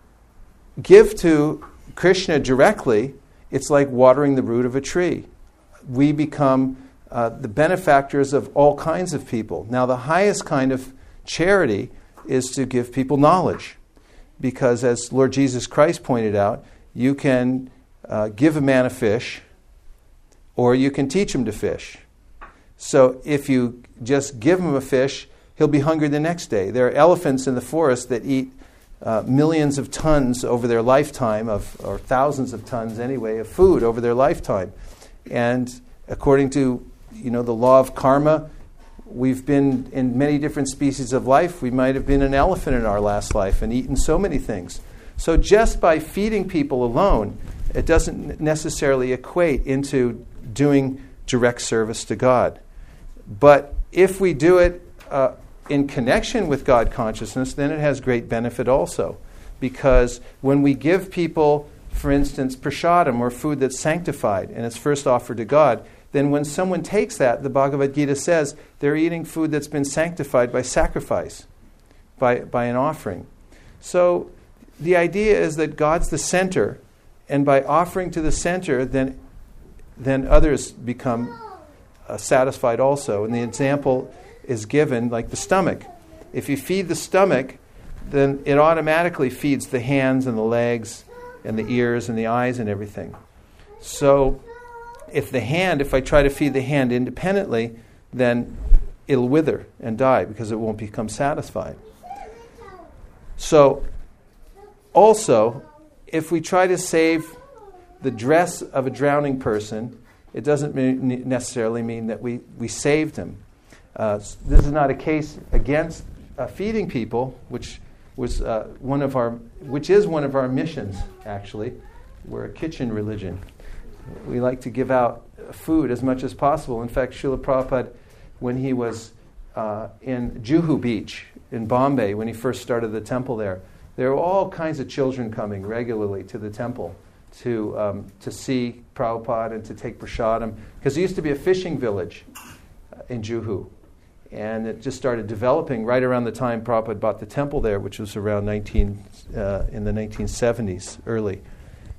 give to Krishna directly, it's like watering the root of a tree. We become uh, the benefactors of all kinds of people. Now, the highest kind of charity is to give people knowledge. Because as Lord Jesus Christ pointed out, you can uh, give a man a fish, or you can teach him to fish. So if you just give him a fish, he'll be hungry the next day. There are elephants in the forest that eat uh, millions of tons over their lifetime, of, or thousands of tons anyway, of food over their lifetime. And according to you know the law of karma, we've been in many different species of life. We might have been an elephant in our last life and eaten so many things. So just by feeding people alone, it doesn't necessarily equate into doing direct service to God. But if we do it uh, in connection with God consciousness, then it has great benefit also. Because when we give people, for instance, prasadam, or food that's sanctified, and it's first offered to God, then when someone takes that, the Bhagavad Gita says they're eating food that's been sanctified by sacrifice, by, by an offering. So the idea is that God's the center, and by offering to the center, then, then others become uh, satisfied also. And the example is given like the stomach. If you feed the stomach, then it automatically feeds the hands and the legs and the ears and the eyes and everything. So if the hand, if I try to feed the hand independently, then it'll wither and die because it won't become satisfied. So also, if we try to save the dress of a drowning person, it doesn't mean, necessarily mean that we, we saved him. Uh, this is not a case against uh, feeding people, which was uh, one of our, which is one of our missions. Actually, we're a kitchen religion. We like to give out food as much as possible. In fact, Srila Prabhupada, when he was uh, in Juhu Beach in Bombay, when he first started the temple there, there were all kinds of children coming regularly to the temple to um, to see Prabhupada and to take prasadam, because it used to be a fishing village uh, in Juhu. And it just started developing right around the time Prabhupada bought the temple there, which was around nineteen uh, in the nineteen seventies, early.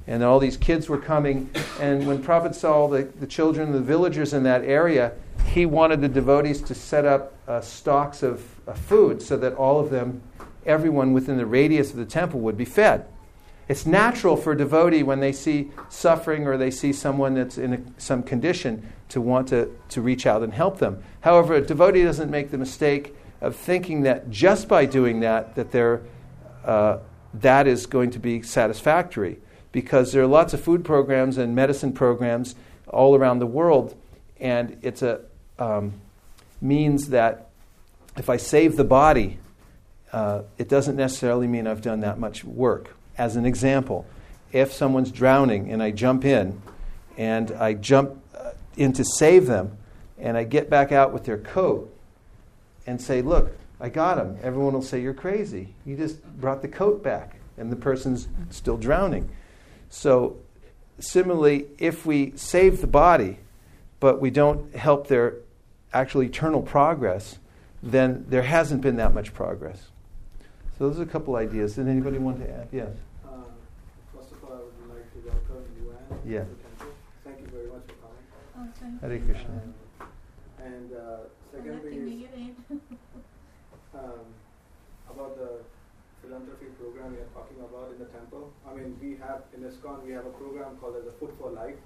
And all these kids were coming, and when Prabhupada saw the, the children, the villagers in that area, he wanted the devotees to set up uh, stocks of uh, food so that all of them, everyone within the radius of the temple would be fed. It's natural for a devotee when they see suffering or they see someone that's in a, some condition to want to, to reach out and help them. However, a devotee doesn't make the mistake of thinking that just by doing that, that they're, uh, that is going to be satisfactory. Because there are lots of food programs and medicine programs all around the world, and it's a um, means that if I save the body, uh, it doesn't necessarily mean I've done that much work. As an example, if someone's drowning and I jump in, and I jump uh, in to save them, and I get back out with their coat and say, "Look, I got him," everyone will say, "You're crazy. You just brought the coat back," and the person's still drowning. So, similarly, if we save the body, but we don't help their actual eternal progress, then there hasn't been that much progress. So those are a couple ideas. Did anybody want to add? Yes. Uh, first of all, I would like to welcome you and yeah. the temple. Thank you very much for coming. Oh, thank Hare you. Krishna. Uh, and uh, second thing is um, about the philanthropy program we are talking about in the temple. I mean, we have in ISKCON we have a program called as a Food for Life.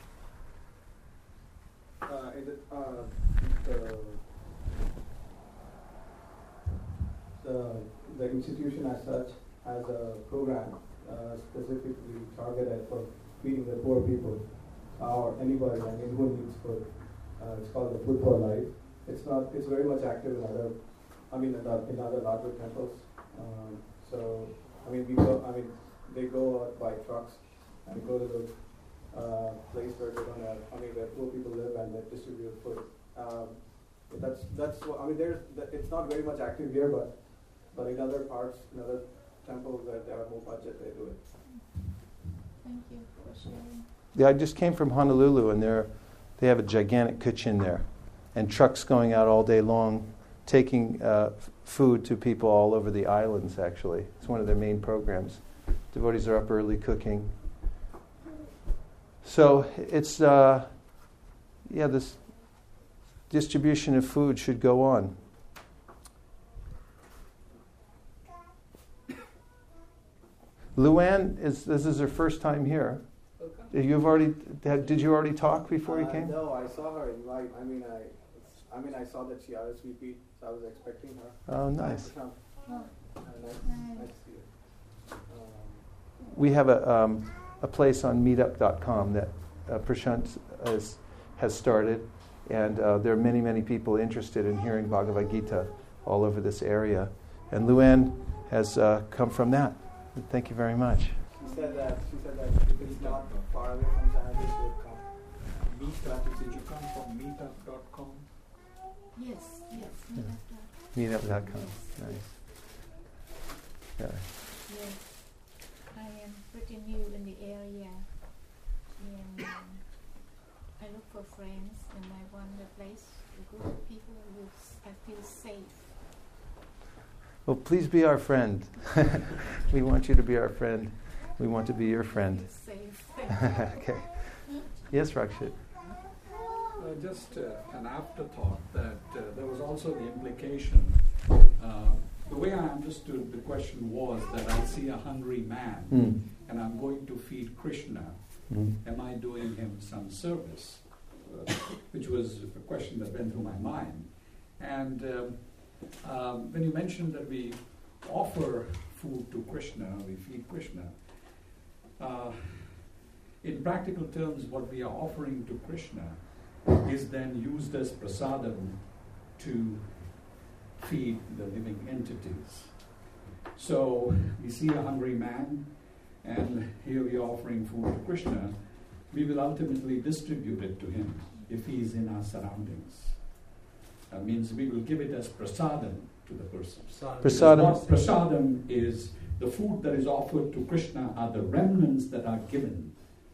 Uh, in the, uh, the, the the institution as such has a program uh, specifically targeted for feeding the poor people or anybody I mean who needs food. Uh, it's called the Food for Life. It's not. It's very much active in other. I mean, in, the, in other larger temples. Um, So, I mean, we go, I mean, they go out by trucks and go to the uh, place where they're gonna, I mean, where poor people live and they distribute food. Um, but that's that's what, I mean, there's it's not very much active here, but but in other parts, in other temples where they have more budget, they do it. Thank you for sharing. Yeah, I just came from Honolulu, and they're they have a gigantic kitchen there, and trucks going out all day long, taking uh, f- food to people all over the islands, actually. It's one of their main programs. Devotees are up early cooking. So it's, uh, yeah, this distribution of food should go on. Luann, is this is her first time here. Okay. You've already, did you already talk before uh, you came? No, I saw her invite. I mean, I I mean, I saw that she R S V P'd, so I was expecting her. Oh, nice. Oh, oh. Uh, nice, nice. nice to see you. Um, we have a um, a place on meetup dot com that uh, Prashant has, has started, and uh, there are many, many people interested in hearing Bhagavad Gita all over this area. And Luann has uh, come from that. Thank you very much. She said that she said that if it's not far away from San Jose, she would come. Meetup, did you come from meetup dot com? Yes, yes, meetup. meetup dot com. Nice. Yeah. Yes, I am pretty new in the area, and um, I look for friends, and I want a place, a group of people who I feel safe. Well, please be our friend. We want you to be our friend. We want to be your friend. Safe. Okay. Yes, Rakshit. Uh, just uh, an afterthought that uh, there was also the implication. Uh, the way I understood the question was that I see a hungry man mm. and I'm going to feed Krishna. Mm. Am I doing him some service? Uh, which was a question that went through my mind. And um, um, when you mentioned that we offer food to Krishna, we feed Krishna, uh, in practical terms, what we are offering to Krishna is then used as prasadam to feed the living entities. So we see a hungry man, and here we are offering food to Krishna. We will ultimately distribute it to him if he is in our surroundings. That means we will give it as prasadam to the person. Prasadam. What prasadam is, the food that is offered to Krishna are the remnants that are given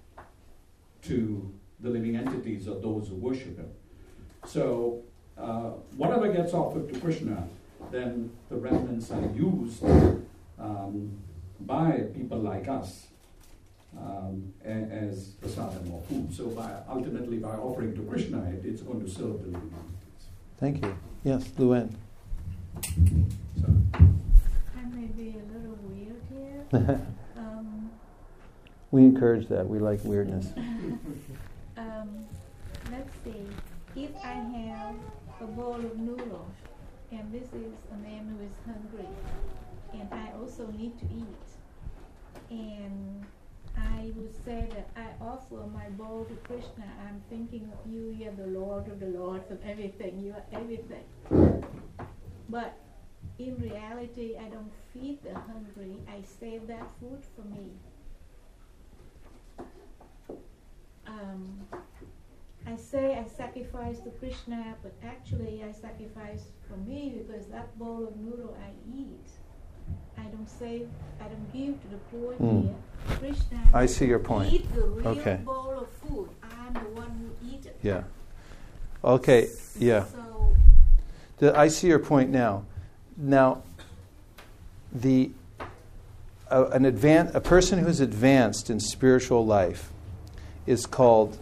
to the living entities or those who worship him. So uh, whatever gets offered to Krishna, then the remnants are used um, by people like us um, a- as prasadam or food. So by ultimately by offering to Krishna, it, it's going to serve the living entities. Thank you. Yes, Luann. So. I may be a little weird here. um, We encourage that. We like weirdness. um, let's see. If I have a bowl of noodles, and this is a man who is hungry, and I also need to eat, and I would say that I offer my bowl to Krishna. I'm thinking of you, you're the Lord of the Lords of everything, you are everything. But in reality, I don't feed the hungry, I save that food for me. Um, I say I sacrifice to Krishna, but actually I sacrifice for me because that bowl of noodle I eat, I don't save, I don't give to the poor Mm. here. Krishna, I see your point. eat the real Okay. bowl of food. I'm the one who eats it. Yeah. Okay, yeah. So, The, I see your point now. Now, the uh, an advan- a person who's advanced in spiritual life is called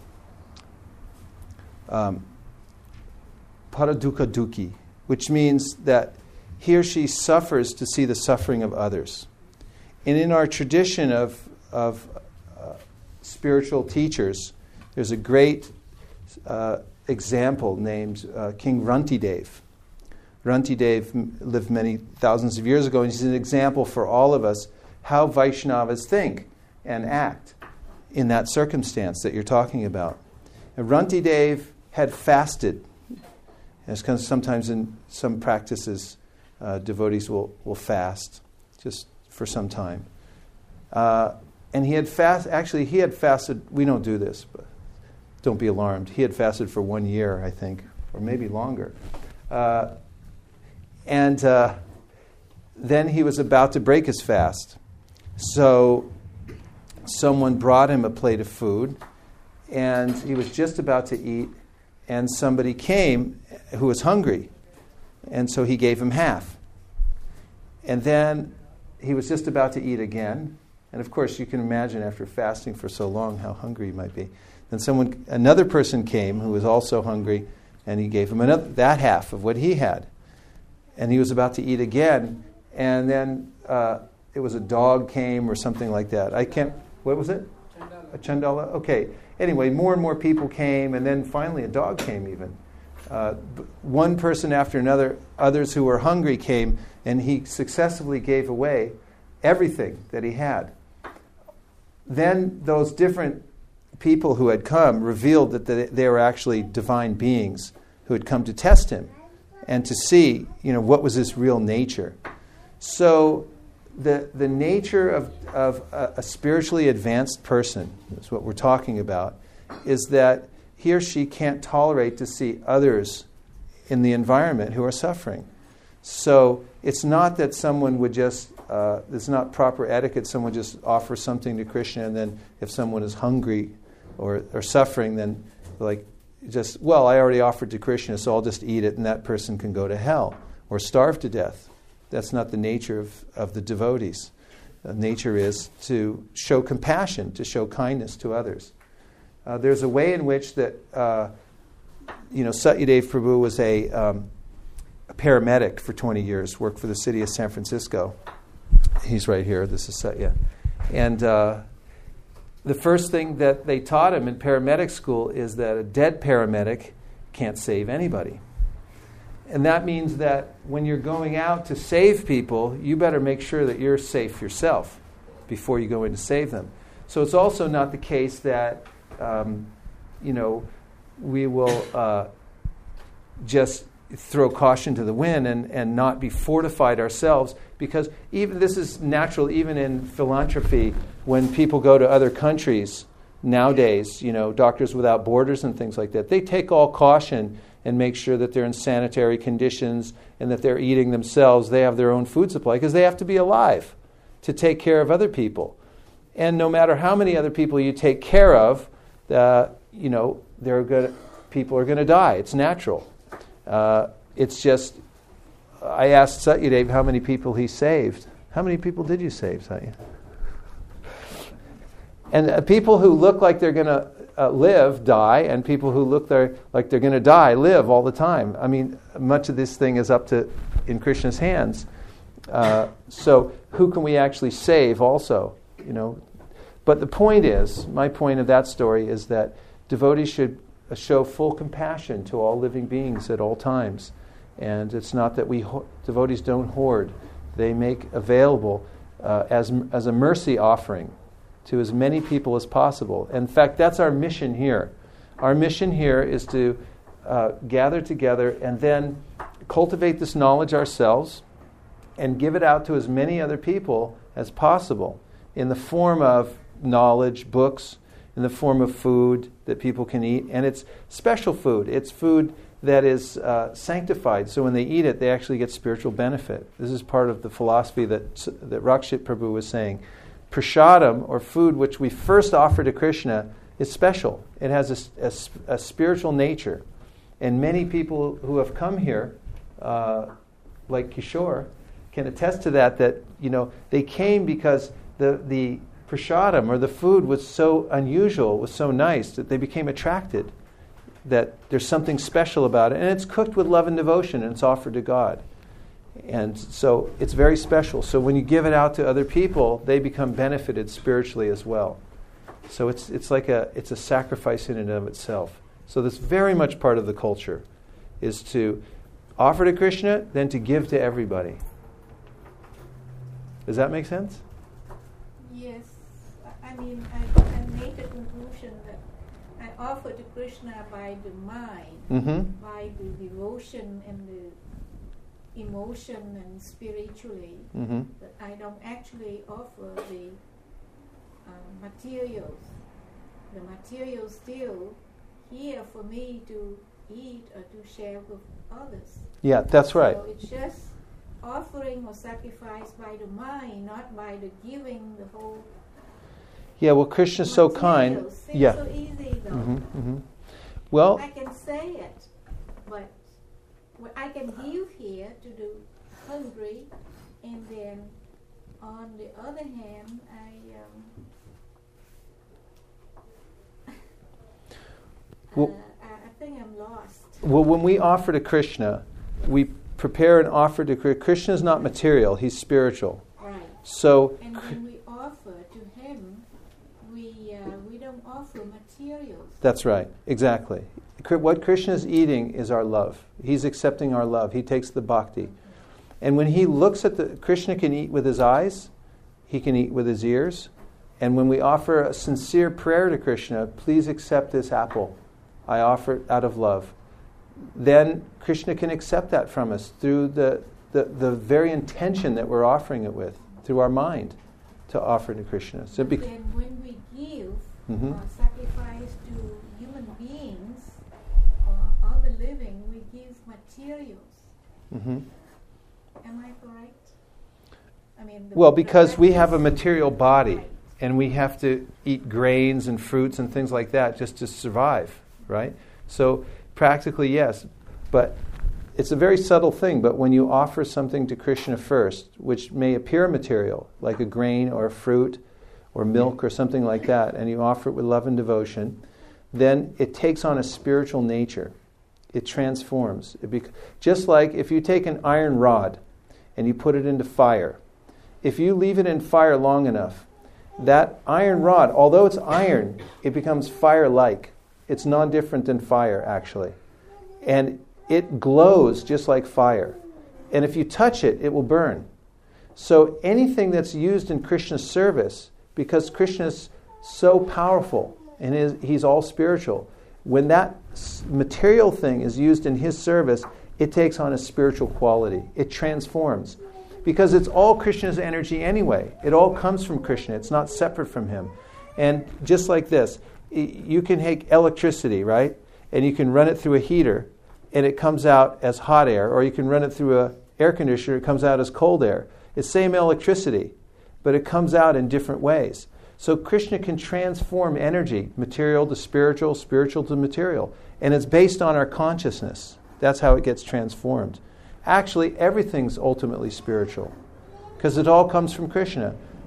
um, paradukha dukhi, which means that he or she suffers to see the suffering of others. And in our tradition of, of uh, spiritual teachers, there's a great uh, example named uh, King Rantidev. Rantidev m- lived many thousands of years ago, and he's an example for all of us how Vaishnavas think and act in that circumstance that you're talking about. And Rantidev had fasted. As sometimes in some practices, uh, devotees will, will fast just for some time. Uh, and he had fast. Actually, he had fasted. We don't do this, but don't be alarmed. He had fasted for one year, I think, or maybe longer. Uh, and uh, then he was about to break his fast. So someone brought him a plate of food, and he was just about to eat, and somebody came who was hungry, and so he gave him half. And then he was just about to eat again, and of course you can imagine after fasting for so long how hungry he might be. Then someone, another person came who was also hungry, and he gave him another, that half of what he had. And he was about to eat again, and then uh, it was a dog came or something like that. I can't, what was it? Chandala. A Chandala? Okay. Anyway, more and more people came, and then finally a dog came even. Uh, one person after another, others who were hungry came, and he successfully gave away everything that he had. Then those different people who had come revealed that they were actually divine beings who had come to test him and to see, you know, what was his real nature. So the the nature of, of a, a spiritually advanced person, is what we're talking about, is that he or she can't tolerate to see others in the environment who are suffering. So it's not that someone would just, uh, it's not proper etiquette, someone just offers something to Krishna, and then if someone is hungry or, or suffering, then like just, well, I already offered to Krishna, so I'll just eat it, and that person can go to hell or starve to death. That's not the nature of, of the devotees. The nature is to show compassion, to show kindness to others. Uh, there's a way in which that, uh, you know, Satyadev Prabhu was a, um, a paramedic for twenty years, worked for the city of San Francisco. He's right here. This is Satya. And uh, the first thing that they taught him in paramedic school is that a dead paramedic can't save anybody. And that means that when you're going out to save people, you better make sure that you're safe yourself before you go in to save them. So it's also not the case that, um, you know, we will uh, just throw caution to the wind and, and not be fortified ourselves, because even this is natural even in philanthropy. When people go to other countries nowadays, you know, Doctors Without Borders and things like that, they take all caution and make sure that they're in sanitary conditions and that they're eating themselves. They have their own food supply because they have to be alive to take care of other people. And no matter how many other people you take care of, uh, you know, they're gonna, people are going to die. It's natural. Uh, it's just, I asked Satyadev how many people he saved. How many people did you save, Satya? And uh, people who look like they're going to uh, live die, and people who look they're, like they're going to die live all the time. I mean, much of this thing is up to in Krishna's hands. Uh, so who can we actually save also? You know, but the point is, my point of that story is that devotees should show full compassion to all living beings at all times. And it's not that we ho- devotees don't hoard. They make available uh, as as a mercy offering to as many people as possible. In fact, that's our mission here. Our mission here is to uh, gather together and then cultivate this knowledge ourselves and give it out to as many other people as possible in the form of knowledge, books, in the form of food that people can eat. And it's special food. It's food that is uh, sanctified. So when they eat it, they actually get spiritual benefit. This is part of the philosophy that, that Rakshit Prabhu was saying. Prasadam, or food which we first offer to Krishna, is special. It has a, a, a spiritual nature. And many people who have come here, uh, like Kishore, can attest to that, that, you know, they came because the, the prasadam, or the food, was so unusual, was so nice, that they became attracted, that there's something special about it. And it's cooked with love and devotion, and it's offered to God. And so it's very special. So when you give it out to other people, they become benefited spiritually as well. So it's it's like a it's a sacrifice in and of itself. So that's very much part of the culture, is to offer to Krishna, then to give to everybody. Does that make sense? Yes. I mean, I, I made the conclusion that I offer to Krishna by the mind, mm-hmm. by the devotion and the emotion and spiritually, mm-hmm. but I don't actually offer the uh, materials. The materials still here for me to eat or to share with others. Yeah, that's right. So it's just offering or sacrifice by the mind, not by the giving the whole. Yeah, well, Krishna's so kind. Seems yeah. so easy though. Mm-hmm, mm-hmm. Well, I can say it, but I can give here to the hungry, and then on the other hand, I um, well, uh, I, I think I'm lost. Well, when we offer to Krishna, we prepare an offer to Krishna. Krishna is not material; he's spiritual. Right. So, and when we offer to him, we uh, we don't offer materials. That's right. Exactly. What Krishna is eating is our love. He's accepting our love. He takes the bhakti. And when he looks at the... Krishna can eat with his eyes. He can eat with his ears. And when we offer a sincere prayer to Krishna, please accept this apple. I offer it out of love. Then Krishna can accept that from us through the, the, the very intention that we're offering it with, through our mind, to offer to Krishna. So bec- then when we give mm-hmm. or sacrifice to human beings, other living, we give materials. Mm-hmm. Am I correct? I mean, well, because we have a material body, right, and we have to eat grains and fruits and things like that just to survive, right? So practically, yes, but it's a very subtle thing. But when you offer something to Krishna first, which may appear material, like a grain or a fruit or milk or something like that, and you offer it with love and devotion, then it takes on a spiritual nature. It transforms. It bec- just like if you take an iron rod and you put it into fire, if you leave it in fire long enough, that iron rod, although it's iron, it becomes fire-like. It's non-different than fire, actually. And it glows just like fire. And if you touch it, it will burn. So anything that's used in Krishna's service, because Krishna is so powerful and is, he's all spiritual, when that material thing is used in his service, it takes on a spiritual quality. It transforms. Because it's all Krishna's energy anyway. It all comes from Krishna. It's not separate from him. And just like this, you can take electricity, right? And you can run it through a heater, and it comes out as hot air. Or you can run it through an air conditioner, it comes out as cold air. It's same electricity, but it comes out in different ways. So Krishna can transform energy, material to spiritual, spiritual to material. And it's based on our consciousness. That's how it gets transformed. Actually, everything's ultimately spiritual, because it all comes from Krishna.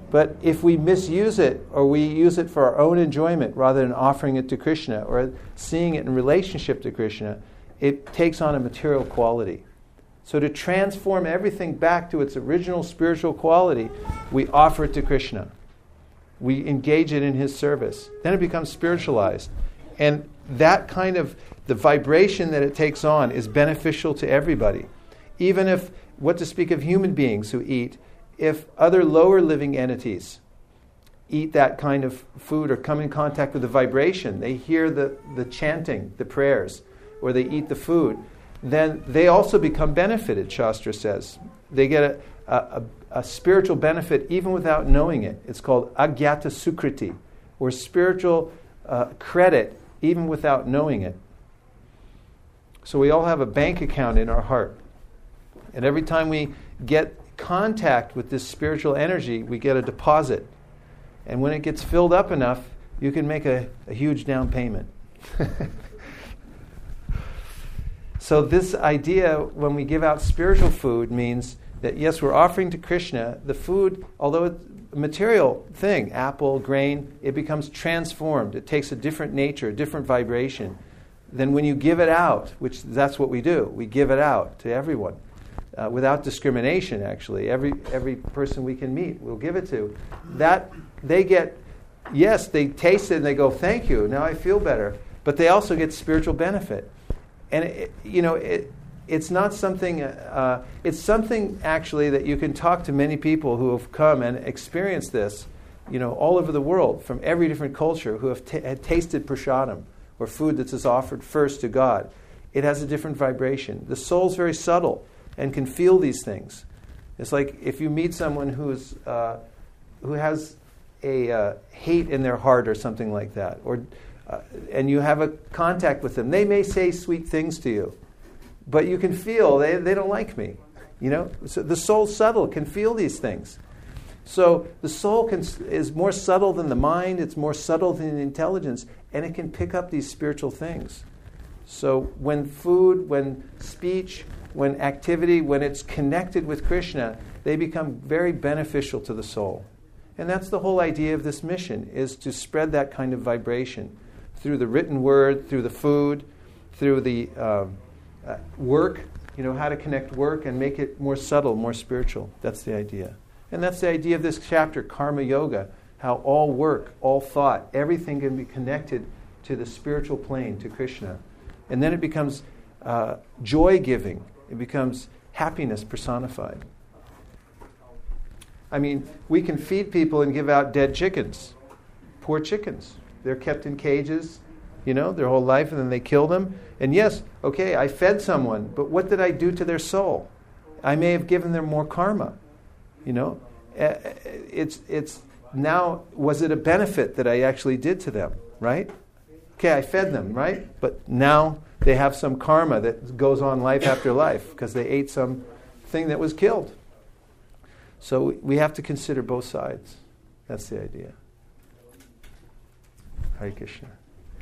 But if we misuse it, or we use it for our own enjoyment rather than offering it to Krishna or seeing it in relationship to Krishna, it takes on a material quality. So to transform everything back to its original spiritual quality, we offer it to Krishna. We engage it in His service. Then it becomes spiritualized. And that kind of, the vibration that it takes on is beneficial to everybody. Even if, what to speak of human beings who eat, if other lower living entities eat that kind of food or come in contact with the vibration, they hear the, the chanting, the prayers, or they eat the food, then they also become benefited, Shastra says. They get a, a, a spiritual benefit even without knowing it. It's called agyata sukriti, or spiritual uh, credit even without knowing it. So we all have a bank account in our heart. And every time we get contact with this spiritual energy, we get a deposit. And when it gets filled up enough, you can make a, a huge down payment. So this idea, when we give out spiritual food, means that yes, we're offering to Krishna the food, although it's a material thing, apple, grain, it becomes transformed. It takes a different nature, a different vibration. Then when you give it out, which that's what we do, we give it out to everyone. Uh, without discrimination, actually. Every every person we can meet, we'll give it to. That, they get, yes, they taste it and they go, thank you, now I feel better. But they also get spiritual benefit. And, it, you know, it, it's not something, uh, it's something actually that you can talk to many people who have come and experienced this, you know, all over the world, from every different culture, who have t- had tasted prasadam, or food that is offered first to God. It has a different vibration. The soul's very subtle and can feel these things. It's like if you meet someone who's uh, who has a uh, hate in their heart or something like that, or uh, and you have a contact with them. They may say sweet things to you, but you can feel they, they don't like me. You know, so the soul subtle can feel these things. So the soul can, is more subtle than the mind. It's more subtle than the intelligence, and it can pick up these spiritual things. So when food, when speech, when activity, when it's connected with Krishna, they become very beneficial to the soul. And that's the whole idea of this mission, is to spread that kind of vibration through the written word, through the food, through the uh, uh, work, you know, how to connect work and make it more subtle, more spiritual. That's the idea. And that's the idea of this chapter, Karma Yoga, how all work, all thought, everything can be connected to the spiritual plane, to Krishna. And then it becomes uh, joy-giving. It becomes happiness personified. I mean, we can feed people and give out dead chickens, poor chickens. They're kept in cages, you know, their whole life, and then they kill them. And yes, okay, I fed someone, but what did I do to their soul? I may have given them more karma, you know. It's it's now, was it a benefit that I actually did to them, right? Okay, I fed them, right? But now they have some karma that goes on life after life because they ate some thing that was killed. So we have to consider both sides. That's the idea. Hare Krishna.